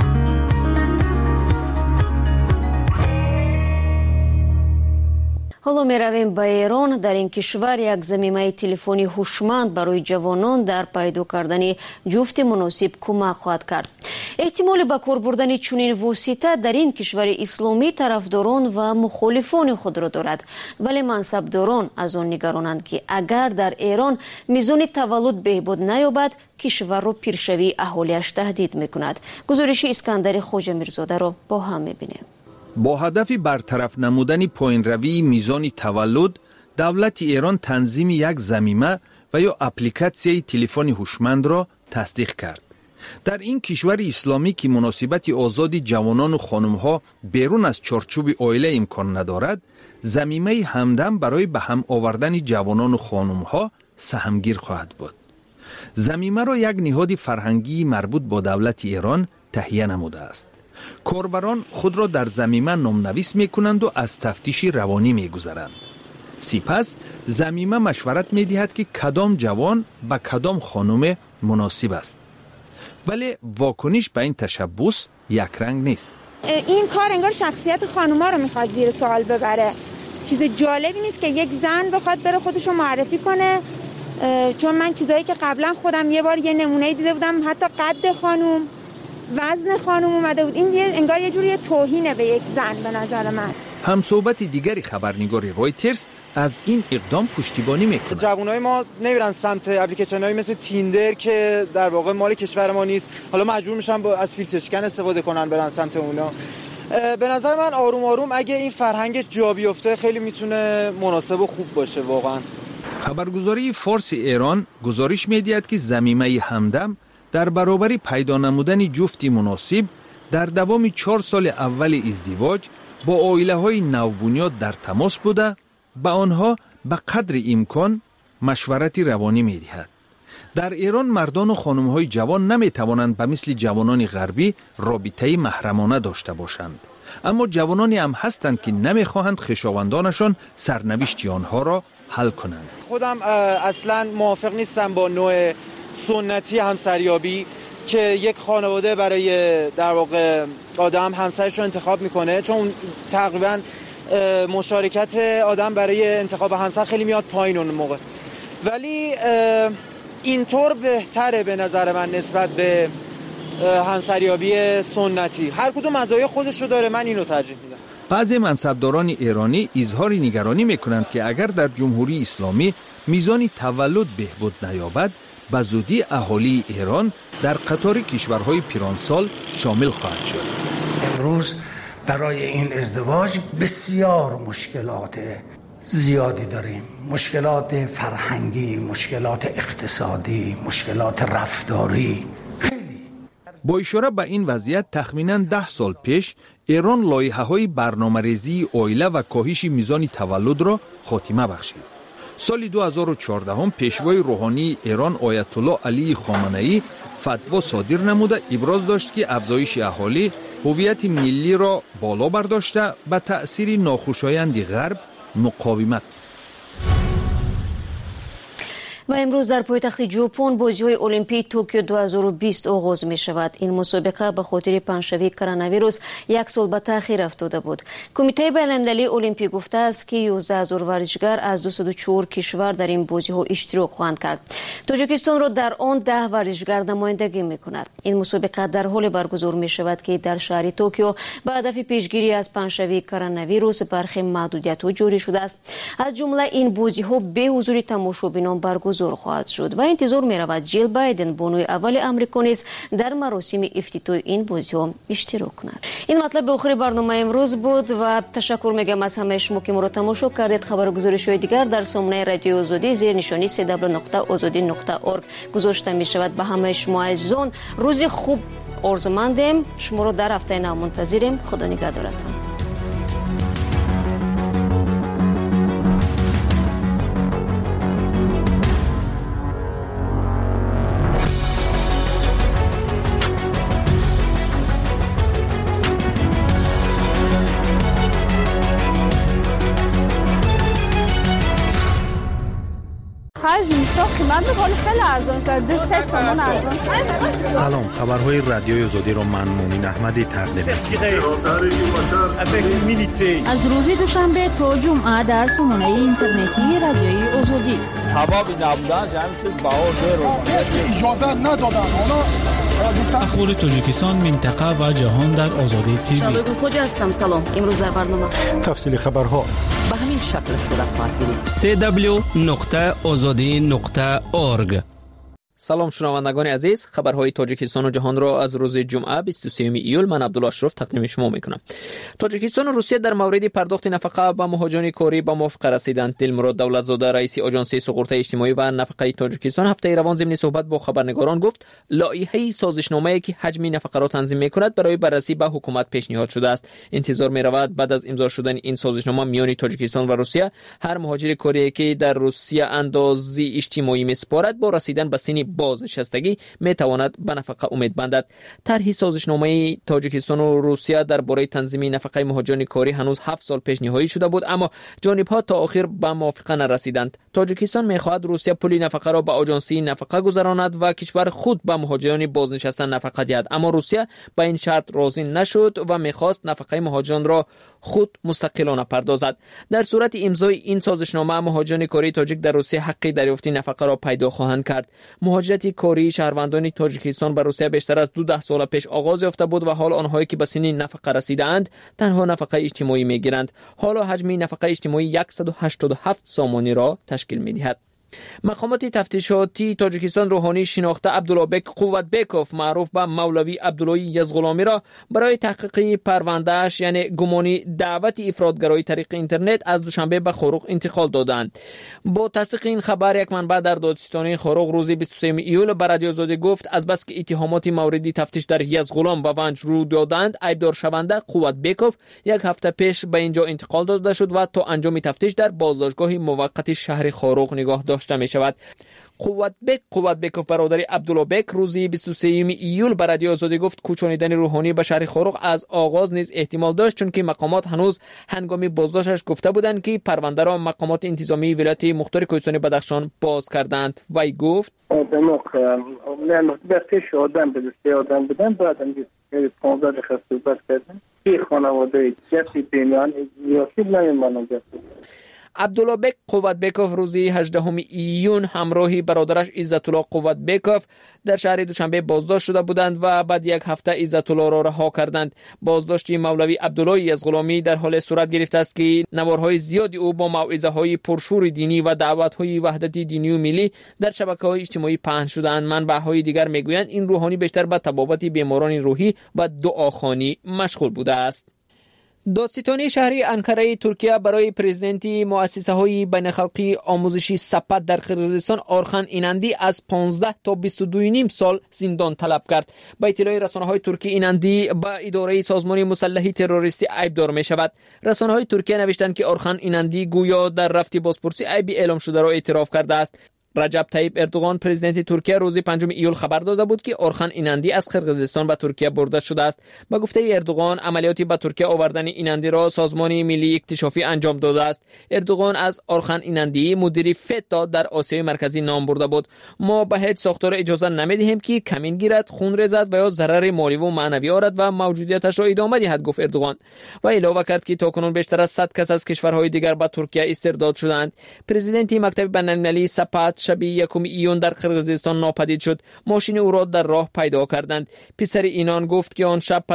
حالا حالا می رویم به ایران. در این کشور یک ضمیمه تلفنی هوشمند برای جوانان در پیدا کردن جفت مناسب کمک خواهد کرد. احتمال به کار بردن چنین واسطه در این کشور اسلامی طرفداران و مخالفان خود را دارد، ولی منصبداران از آن نگرانند که اگر در ایران میزان تولد بهبود نیابد کشور را پیشروی اهالیش تهدید میکند. گزارش اسکندر خواجه میرزاده را با هم میبینیم. با هدف برطرف نمودن پایین روی میزان تولد، دولت ایران تنظیم یک ضمیمه و یا اپلیکاسیون تلفن هوشمند را تصدیق کرد. در این کشور اسلامی که مناسبت آزادی جوانان و خانم‌ها بیرون از چارچوب عائله امکان ندارد، ضمیمه همدم برای به هم آوردن جوانان و خانم‌ها سهمگیر خواهد بود. ضمیمه را یک نهاد فرهنگی مربوط با دولت ایران تهیه نموده است. کاربران خود را در ضمیمه نامنویس می‌کنند و از تفتیش روانی می‌گذرند. سپس ضمیمه مشورت می‌دهد که کدام جوان به کدام خانم مناسب است. ولی واکنش به این تشبث یک رنگ نیست. این کار انگار شخصیت خانوما رو میخواد زیر سوال ببره. چیز جالبی نیست که یک زن بخواد بره خودش رو معرفی کنه، چون من چیزایی که قبلا خودم یه بار یه نمونه دیده بودم، حتی قد خانوم، وزن خانوم اومده بود. این انگار یه جوری توهینه به یک زن به نظر من. همصحبت دیگری خبرنگار رایترز از این اقدام پشتیبانی میکنه. جوانای ما نمیرن سمت اپلیکیشن‌هایی مثل تیندر که در واقع مال کشور ما نیست، حالا مجبور میشن از فیلتر شکن استفاده کنن برن سمت اونا. به نظر من آروم آروم اگه این فرهنگ جا بیفته خیلی میتونه مناسب و خوب باشه واقعا. خبرگزاری فارس ایران گزارش میدهد که ضمیمه همدم در برابر پیدا نمودن جفتی مناسب در دوام 4 سال اول ازدواج با عائله‌های نوبنیاد در تماس بوده، به آنها به قدر امکان مشورت روانی می‌دهد. در ایران مردان و خانم‌های جوان نمی‌توانند به مثل جوانان غربی رابطه محرمانه داشته باشند، اما جوانانی هم هستند که نمی‌خواهند خویشاوندانشان سرنوشت آنها را حل کنند. خودم اصلاً موافق نیستم با نوع سنتی همسریابی که یک خانواده برای در واقع آدم همسرش رو انتخاب میکنه، چون تقریبا مشارکت آدم برای انتخاب همسر خیلی میاد پایین اون موقع. ولی اینطور بهتره به نظر من نسبت به همسریابی سنتی. هر کدوم مزایای خودش رو داره، من اینو ترجیح میدم. بعضی منصبداران ایرانی اظهار نگرانی میکنند که اگر در جمهوری اسلامی میزان تولد بهبود نیابد، به زودی اهالی ایران در قطار کشورهای پیرانسال شامل خواهد شد. امروز برای این ازدواج بسیار مشکلات زیادی داریم، مشکلات فرهنگی، مشکلات اقتصادی، مشکلات رفتاری. با اشاره به این وضعیت تخمیناً 10 سال پیش ایران لایحه‌های برنامه‌ریزی عائله و کاهش میزان تولد را خاتمه بخشید. سال 2014 هم پیشوای روحانی ایران آیت الله علی خامنه‌ای فتوا صادر نموده ابراز داشت که افزایش اهالی هویت ملی را بالا برداشته به تأثیر ناخوشایند غرب مقاومت. و امروز در پایتخت ژاپن بازی‌های المپیک توکیو 2020 آغاز می شود. این مسابقه به خاطر پنجشنبه کرونا ویروس یک سال به تأخیر افتاده بود. کمیته بین‌المللی المپیک گفته است که 11000 ورزشگر از 204 کشور در این بازی‌ها اشتراک خواهند کرد. تاجیکستان را در آن 10 ورزشگر نمایندگی می کند. این مسابقه در حال برگزار می شود که در شهر توکیو به هدف پیشگیری از پنجشنبه کرونا ویروس برخی محدودیت‌ها جاری شده است. از جمله این بازی‌ها به حضور تماشابینان برگزار خواهد شد و انتظار می رود جیل بایدن بانوی اول امریکا نیز در مراسم افتتاح این بازی‌ها اشتراک کند. این مطلب به آخر برنامه امروز بود و تشکر میگم از همه شما که ما را تماشا کردید. خبرگزاری‌های دیگر در سامانه رادیو آزادی زیر نشانی www.azadi.org گذاشته می شود. به همه شما عزیزان روز خوب آرزومندیم. شما را در هفته نو منتظریم. خدا نگهدارتان. آخر زیستا قیمت میکنه خیلی ارزان شده 3 تومن ارزان. سلام، خبرهای رادیوی آزادی رو من مونین احمدی تقدیم می‌کنم. از روز دوشنبه تا جمعه در سامانه اینترنتی رادیوی آزادی. هوا نبودن جمعی چیز بهار اجازه ندادن. اخبار تاجیکستان، منطقه و جهان در آزادی تیوی. شادو خوجا هستم. سلام. امروز در برنامه تفصیل خبرها به همین شکل صورت خواهد گرفت. www.azadi.org. سلام شنوندگان عزیز، خبرهای تاجیکستان و جهان را از روز جمعه 23 ایول من عبدالله اشرف تقدیم شما میکنم. تاجیکستان و روسیه در مورد پرداخت نفقه به مهاجران کاری به موافقه رسیدند. دلمراد دولتزاده رئیس آژانس سقوط اجتماعی و نفقه تاجیکستان هفته روان ضمن صحبت با خبرنگاران گفت لایحه سازشنامه‌ای که حجم نفقه را تنظیم میکند برای بررسی به حکومت پیشنهاد شده است. انتظار می‌رود بعد از امضا شدن این سازشنامه میان تاجیکستان و روسیه هر مهاجر کاری که در روسیه اندازی اجتماعی میسپارد با رسیدن به سن بازنشستگی میتواند به نفقه امید بندد. طرح سازشنامه تاجیکستان و روسیه درباره تنظیم نفقه مهاجران کاری هنوز 7 سال پیش نهایی شده بود، اما جانب‌ها تا آخر به موافقه نرسیدند. تاجیکستان می‌خواهد روسیه پول نفقه را به آژانسی نفقه گذراند و کشور خود به مهاجران بازنشسته نفقه دهد، اما روسیه به این شرط راضی نشد و می‌خواست نفقه مهاجران را خود مستقلانه پردازد. در صورت امضای این سازشنامه مهاجران کاری تاجیک در روسیه حق دریافت نفقه را پیدا خواهند کرد. مهاجرت کاری شهروندان تاجیکستان به روسیه بیشتر از 12 سال پیش آغاز یافته بود و حال آنهایی که به سن نفقه رسیدند تنها نفقه اجتماعی میگیرند. حالا حجم نفقه اجتماعی 187 سامانی را تشکیل می‌دهد. مقامات تفتیشاتی تاجیکستان روحانی شناخته عبدالله قوتبیکوف معروف به مولوی عبدالله یزغلامی را برای تحقیق پروندهش یعنی گمانی دعوت افراطگرایی طریق اینترنت از دوشنبه به خاروق انتقال دادند. با تصدیق این خبر یک منبع در دادستانی خاروق روز 23 ایول به رادیو آزادی گفت از بس که اتهامات موردی تفتیش در یزغلام و ونج رو دادند ایبدار شونده قوتبیکوف یک هفته پیش به اینجا انتقال داده شد و تا انجام تفتیش در بازداشتگاه موقت شهر خاروق نگاه داشته می شود. قوتبیکوف برادر عبدالله بیک روز 23 ایول به رادیو آزادی گفت کوچانیدن روحانی به شهر خاروق از آغاز نیز احتمال داشت، چون که مقامات هنوز هنگام بازداشتش گفته بودند که پرونده را مقامات انتظامی ولایت مختار کوهستانی بدخشان باز کردند. وی گفت آدم بدن بعدم 15 خسته بس کردن این خانواده کسی بیمیان یاسیب نمیمانم. عبدالله بیک قوتبیکوف روز 18 ایون همراهی برادرش عزت الله قوتبیکوف در شهر دوشنبه بازداشت شده بودند و بعد یک هفته عزت الله را رها کردند. بازداشت مولوی عبدالله یزغلامی در حال صورت گرفته است که نوارهای زیادی او با موعظه‌های پرشور دینی و دعوت‌های وحدت دینی و ملی در شبکه‌های اجتماعی پخش شده‌اند. منبع‌های دیگر میگویند این روحانی بیشتر به تبابت بیماران روحی و دعاخوانی مشغول بوده است. دادستانی شهری انکره ترکیه برای پرزیدنتی مؤسسه‌های بین‌الخلقی آموزشی سپت در قرقیزستان آرخان اینندی از 15 تا 22.5 سال زندان طلب کرد. با اطلاع رسانه‌های ترکی اینندی با اداره سازمان مسلح تروریستی ایبدار می‌شود. رسانه‌های ترکیه نوشتند که آرخان اینندی گویا در رفت بازپرسی عیبی اعلام شده را اعتراف کرده است. رجب طیب اردوغان پرزیدنت ترکیه روز 5 ایول خبر داده بود که آرخان اینندی از قرقیزستان به ترکیه برده شده است. با گفته اردوغان عملیاتی به ترکیه آوردن اینندی را سازمان ملی اکتشافی انجام داده است. اردوغان از آرخان اینندی مدیر فتا در آسیای مرکزی نام برده بود. ما به هیچ ساختار اجازه نمیدهیم که کمین گیرد، خون ریزد و یا ضرر مالی و معنوی آورد و موجودیتش را ادامه دهد، گفت اردوغان و علاوه کرد که تاکنون بیشتر از 100 کس از کشورهای دیگر به ترکیه استرداد شدند. پرزیدنت مکتب بین‌المللی سپت شبیه 1 ایون در قرقیزستان ناپدید شد. ماشین او را در راه پیدا کردند. پسر اینان گفت که آن شب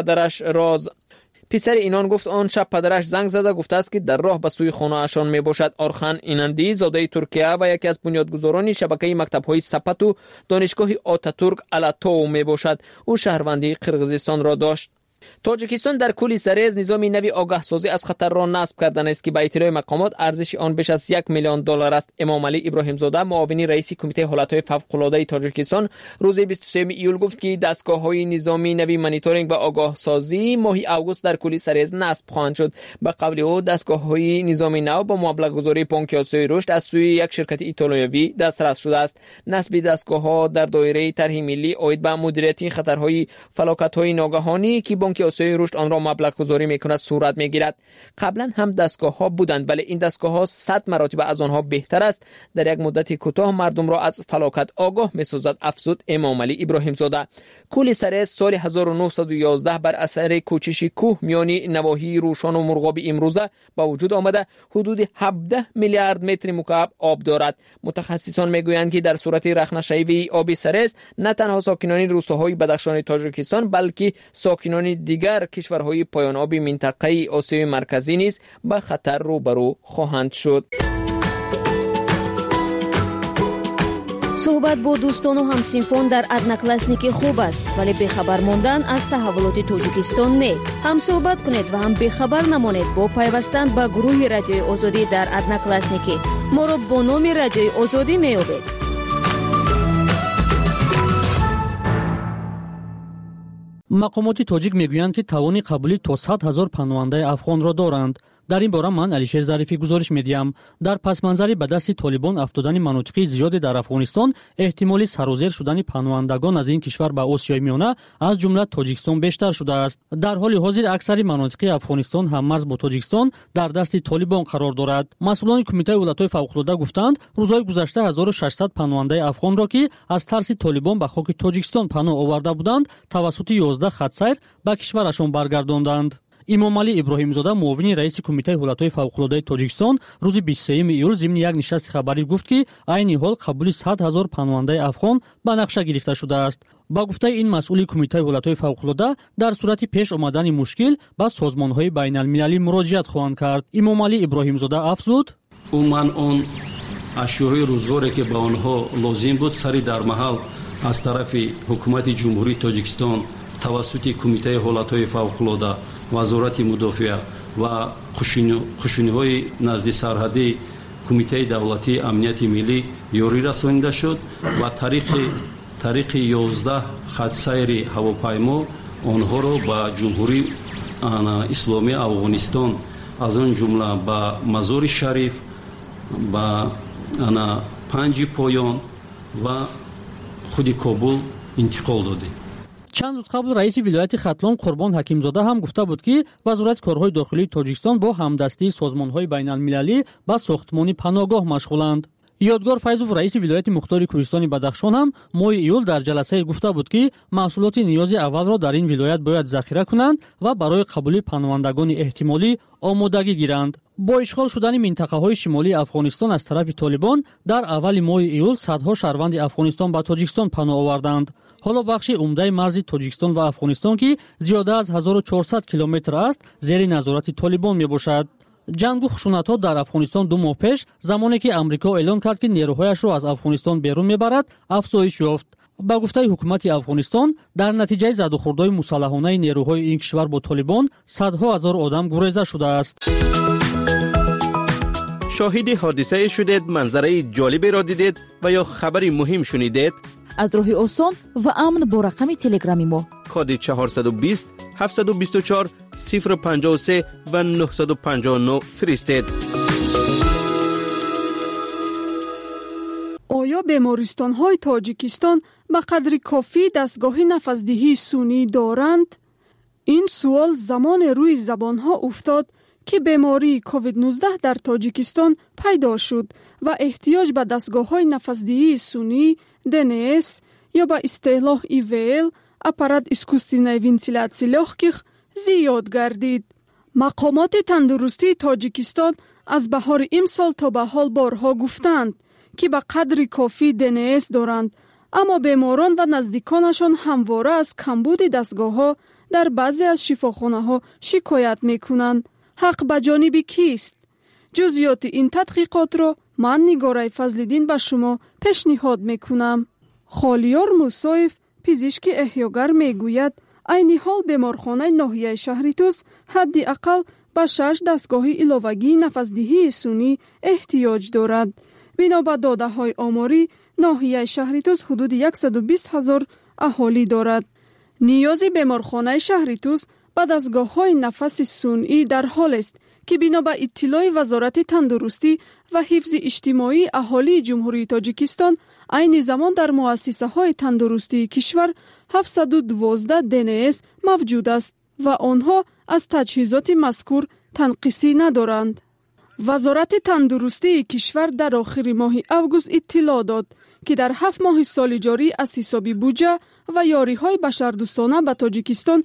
پدرش زنگ زده گفته است که در راه به سوی خانه اشان می باشد. آرخان اینندی زاده ترکیه و یکی از بنیادگذاران شبکه مکتب‌های سپت و دانشگاه آتاتورک الاتو می باشد. او شهروندی قرقیزستان را داشت. تاجیکستان در کل سریز نظامی نوی آگاه سازی از خطر را نصب کردن است که به اطلاع مقامات ارزش آن بیش از 1 میلیون دلار است. امام علی ابراهیم زاده معاون رئیس کمیته حالتهای فوق‌العاده تاجیکستان روز 23 ایول گفت که دستگاه‌های نظامی نوی مانیتورینگ و آگاه سازی ماه آگوست در کل سریز نصب خواهند شد. به قول او دستگاه‌های نظامی نو با مبلغ گذاری بانک آسیای رشد از سوی یک شرکت ایتالیایی دسترس شده است. نصب دستگاه‌ها در دایره طرح ملی عاید به مدیریت خطرهای فلاکت‌های ناگهانی که بانک آسیای رشد آن را مبلغ گذاری میکند صورت میگیرد. قبلا هم دستگاه ها بودند ولی این دستگاه ها 100 مراتب از آنها بهتر است. در یک مدت کوتاه مردم را از فلاکت آگاه میسازد، افزود امام علی ابراهیم زاده. کولی سرس سال 1911 بر اثر کوچش کوه میانی نواحی روشان و مرغاب امروزه با وجود آمده حدود 17 میلیارد متر مکعب آب دارد. متخصصان میگویند که در صورت رخنه‌شوی آب سرس نه تنها ساکنان روستاهای بدخشان تاجیکستان بلکه ساکنان دیگر کشورهای پایان آب منطقه آسیای مرکزی نیز به خطر روبرو خواهند شد. صحبت با دوستان و همسینفون در ادناکلاسنیک خوب است ولی بخبر موندن از تحولات تاجیکستان نه. هم صحبت کنید و هم بخبر نمانید با پیوستن به گروه رادیوی آزادی در ادناکلاسنیک. ما را با نام رادیوی آزادی میابید. مقامات تاجیک میگویند که توان قبولی تا 100,000 پناهنده افغان را دارند. در این باره من علیشیر ظریفی گزارش میدیم. در پس منظری به دست طالبان افتادن مناطق زیادی در افغانستان احتمالی سرازیر شدن پناهندگان از این کشور به آسیای میانه از جمله تاجیکستان بیشتر شده است. در حال حاضر اکثر مناطق افغانستان هم مرز با تاجیکستان در دست طالبان قرار دارد. مسئولان کمیته ولایت‌های فوق‌العاده گفتند روزهای گذشته 1600 پناهنده افغان را که از ترس طالبان به خاک تاجیکستان پناه آورده بودند توسط 11 خط‌سیر به کشورشان برگرداندند. امام علی ابراهیم زاده معاون رئیس کمیته ولایت‌های فوق‌العاده تاجیکستان روز 23 ایول ضمن یک نشست خبری گفت که عین حال قبول 100,000 پناهنده افغان به نقشه گرفته شده است. با گفته این مسئول کمیته ولایت‌های فوق‌العاده در صورت پیش آمدن مشکل به سازمان‌های بین‌المللی مراجعت خواهند کرد. امام علی ابراهیم زاده افزود: عموماً اون اشیاء روزگاری که به آنها لازم بود سری در محل از طرف حکومت جمهوری تاجیکستان توسط کمیته حالت‌های فوق‌العاده، وزارت مدافع و خشونی‌های نزد سرحدی کمیته دولتی امنیت ملی یاری رسانیده شد و طریق 11 خط‌سیر هواپیما آنها را به جمهوری اسلامی افغانستان از آن جمله به مزار شریف، به پنج پایان و خود کابل انتقال داده. چند روز قبل رئیس ولایت ختلان قربان حکیمزاده هم گفته بود که وزارت کارهای داخلی تاجیکستان با همدستی سازمان‌های بین‌المللی با ساختمان پناهگاه مشغولند. یادگار فیضوف رئیس ولایت مختار کوهستان بدخشان هم ماه ایول در جلسه گفته بود که محصولات نیاز اول را در این ولایت باید ذخیره کنند و برای قبول پناهندگان احتمالی آمادگی گیرند. با اشغال شدن منطقه‌های شمالی افغانستان از طرف طالبان در اول ماه ایول صدها شهروند افغانستان به تاجیکستان پناه آوردند. حالا بخش عمده مرز تاجیکستان و افغانستان که زیاده از 1400 کیلومتر است زیر نظارت طالبان میباشد. جنگ و خشونت‌ها در افغانستان 2 ماه پیش زمانی که امریکا اعلام کرد که نیروهایش را از افغانستان بیرون میبرد افزایش یافت. با گفته حکومت افغانستان در نتیجه زد و خوردهای مسلحانه نیروهای این کشور با طالبان صدها هزار آدم گریزه شده است. شاهد حادثه شدید، منظره جالبی را دیدید و یا خبری مهم شنیدید؟ از راه آسان و امن با رقم تلگرامی ما کد 420 724 053 و 959 فرستید. آیا بیمارستان‌های تاجیکستان به قدر کافی دستگاه نفسدهی سونی دارند؟ این سوال زمان روی زبان‌ها افتاد که بیماری کووید 19 در تاجیکستان پیدا شد و احتیاج به دستگاه‌های نفسدهی سونی DNS یا به اصطلاح EVL аппарат искусственной вентиляции легких زیاد گردید. مقامات تندرستی تاجیکستان از بهار امسال تا به حال بارها گفتند که به قدر کافی DNS دارند، اما بیماران و نزدیکانشان همواره از کمبود دستگاه‌ها در بعضی از شفاخانه‌ها شکایت می‌کنند. حق به جانب کیست؟ جزئیات این تحقیقات را من نگاره فضل‌الدین به شما پیشنهاد می‌کنم. خالیار موسویف پزشک احیاگر میگوید عین حال بیمارخانه ناحیه شهری توس حداقل به 6 دستگاه علاوگی نفسدهی سونی احتیاج دارد. بنا به داده‌های آماری ناحیه شهری توس حدود 120,000 اهالی دارد. نیاز بیمارخانه شهری توس به دستگاه‌های نفس صنعی در حال است که بنا به اطلاع وزارت تندرستی و حفظ اجتماعی اهالی جمهوری تاجیکستان عین زمان در مؤسسه‌های تندرستی کشور 712 DNS موجود است و آنها از تجهیزات مذکور تنقیصی ندارند. وزارت تندرستی کشور در آخر ماه اوگوست اطلاع داد که در 7 ماه سال جاری از حساب بودجه و یاری‌های بشردوستانه به تاجیکستان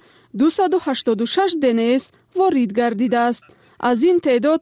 286 دنیس وارد گردیده است. از این تعداد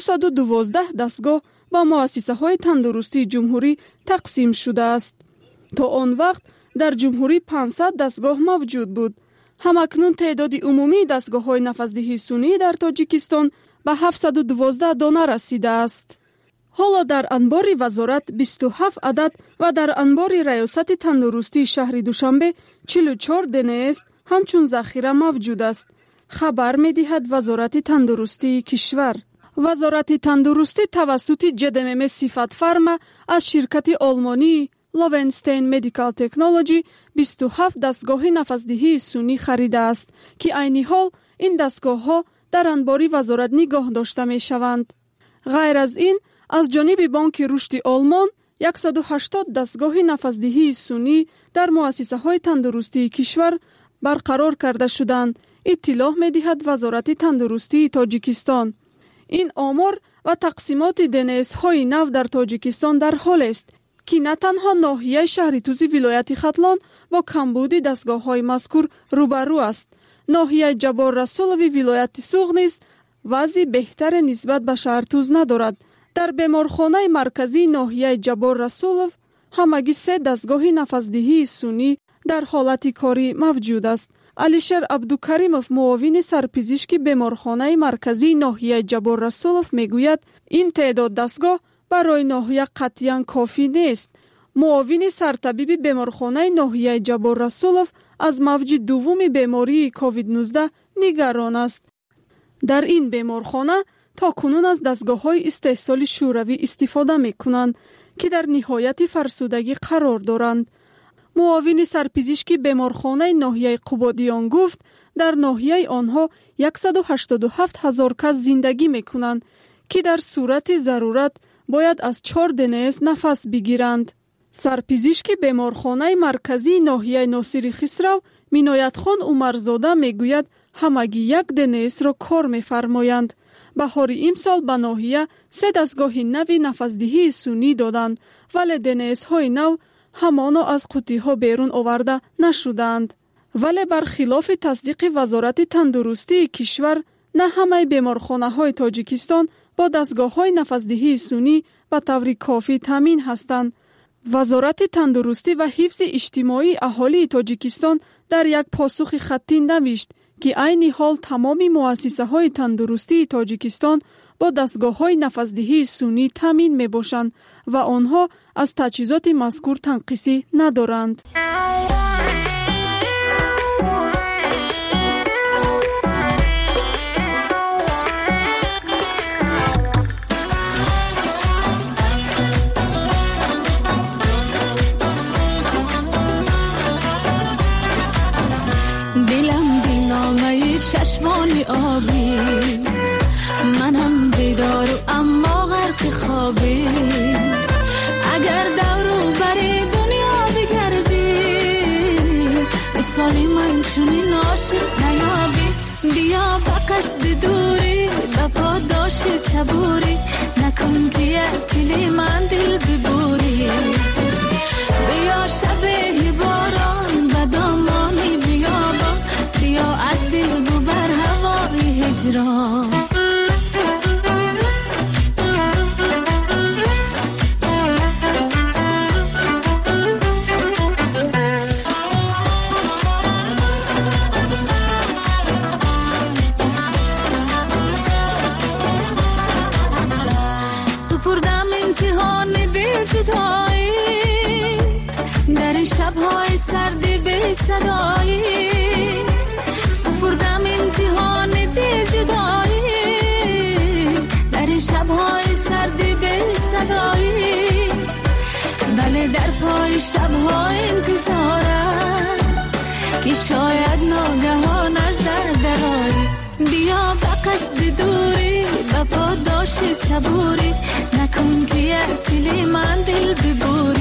212 دستگاه با مؤسسه‌های تندرستی جمهوری تقسیم شده است. تا آن وقت در جمهوری 500 دستگاه موجود بود. همکنون تعداد عمومی دستگاه‌های نفس‌دهی سنی در تاجیکستان به 712 دانه رسیده است. حالا در انبار وزارت 27 عدد و در انبار ریاست تندرستی شهر دوشنبه 44 دانه است همچون ذخیره موجود است. خبر می‌دهد وزارت تندرستی کشور. وزارت تندرستی توسط جدمم صفت فرما از شرکت آلمانی لوونستین مدیکال تکنولوژی 27 دستگاه نفس‌دهی سنی خریده است که عین حال این دستگاه‌ها در انبار وزارت نگاه داشته می‌شوند. غیر از این از جانب بانک رشد آلمان 180 دستگاه نفس‌دهی سنی در مؤسسه‌های تندرستی کشور برقرار کرده شدند. اطلاع می‌دهد وزارت تندرستی تاجیکستان. این آمار و تقسیمات دنیس‌های نو در تاجیکستان در حال است که نه تنها ناحیه شهر توزی ولایت ختلان با کمبود دستگاه‌های مذکور روبرو است، ناحیه جبار رسولوی ولایت سوغ نیز وضع بهتر نسبت به شهر توز ندارد. در بیمارخانه مرکزی ناحیه جبار رسولو همگی 3 دستگاه نفس‌دهی سنی در حالت کاری موجود است. علیشر عبدوکریمов معاون سرپزشکی بیمارخانه مرکزی ناحیه جبار رسولو میگوید این تعداد دستگاه برای ناحیه قطعاً کافی نیست. معاون سرطبیب بیمارخانه ناحیه جبار رسولو از موج دوم بیماری کووید 19 نگران است. در این بیمارخانه تا کنون از دستگاه‌های استحصال شوروی استفاده می‌کنند که در نهایت فرسودگی قرار دارند. معاون سرپزشکی بیمارخانه ناحیه قبادیان گفت در ناحیه آنها 187,000 کس زندگی می‌کنند که در صورت ضرورت باید از 4 دنیس نفس بگیرند. سرپزشکی بیمارخانه مرکزی ناحیه ناصری خسرو مینایت خان عمرزاده میگوید همگی 1 دنیس را کار می‌فرمایند. بهار امسال به ناحیه 3 دستگاه نوی نفس‌دهی سنی دادند ولی دنیس‌های نو همانا از قوطی‌ها بیرون آورده نشدند. ولی برخلاف تصدیق وزارت تندرستی کشور نه همه بیمارخانه‌های تاجیکستان با دستگاه‌های نفس‌دهی سنی به طور کافی تامین هستند. وزارت تندرستی و حفظ اجتماعی اهالی تاجیکستان در یک پاسخ خطی نوشت که عین حال تمام مؤسسه‌های تندرستی تاجیکستان با دستگاه‌های نفس‌دهی سنی تامین می‌باشند و آنها از تجهیزات مذکور تنقیصی ندارند. چشمانی آبی منم بیدار اما غرق خوابی اگر دورو بری دنیا بگردی مثالی من چونی ناشد نیابی بیا با قصد دوری با پاداش صبوری نکن که از دل من دل ببوری بیا شبه باران و دامانی بیابان بیا از دل ببر هوای هجران سپردم امتحان دل جدایی در شب‌های سرد به صدایی سپردم امتحان دل جدایی در شب‌های سرد به صدایی بله در پای شب‌های انتظارم که شاید ناگهان از درآیی بیا با قصد دوری با پاداش صبوری نکن که از دل من دل ببوری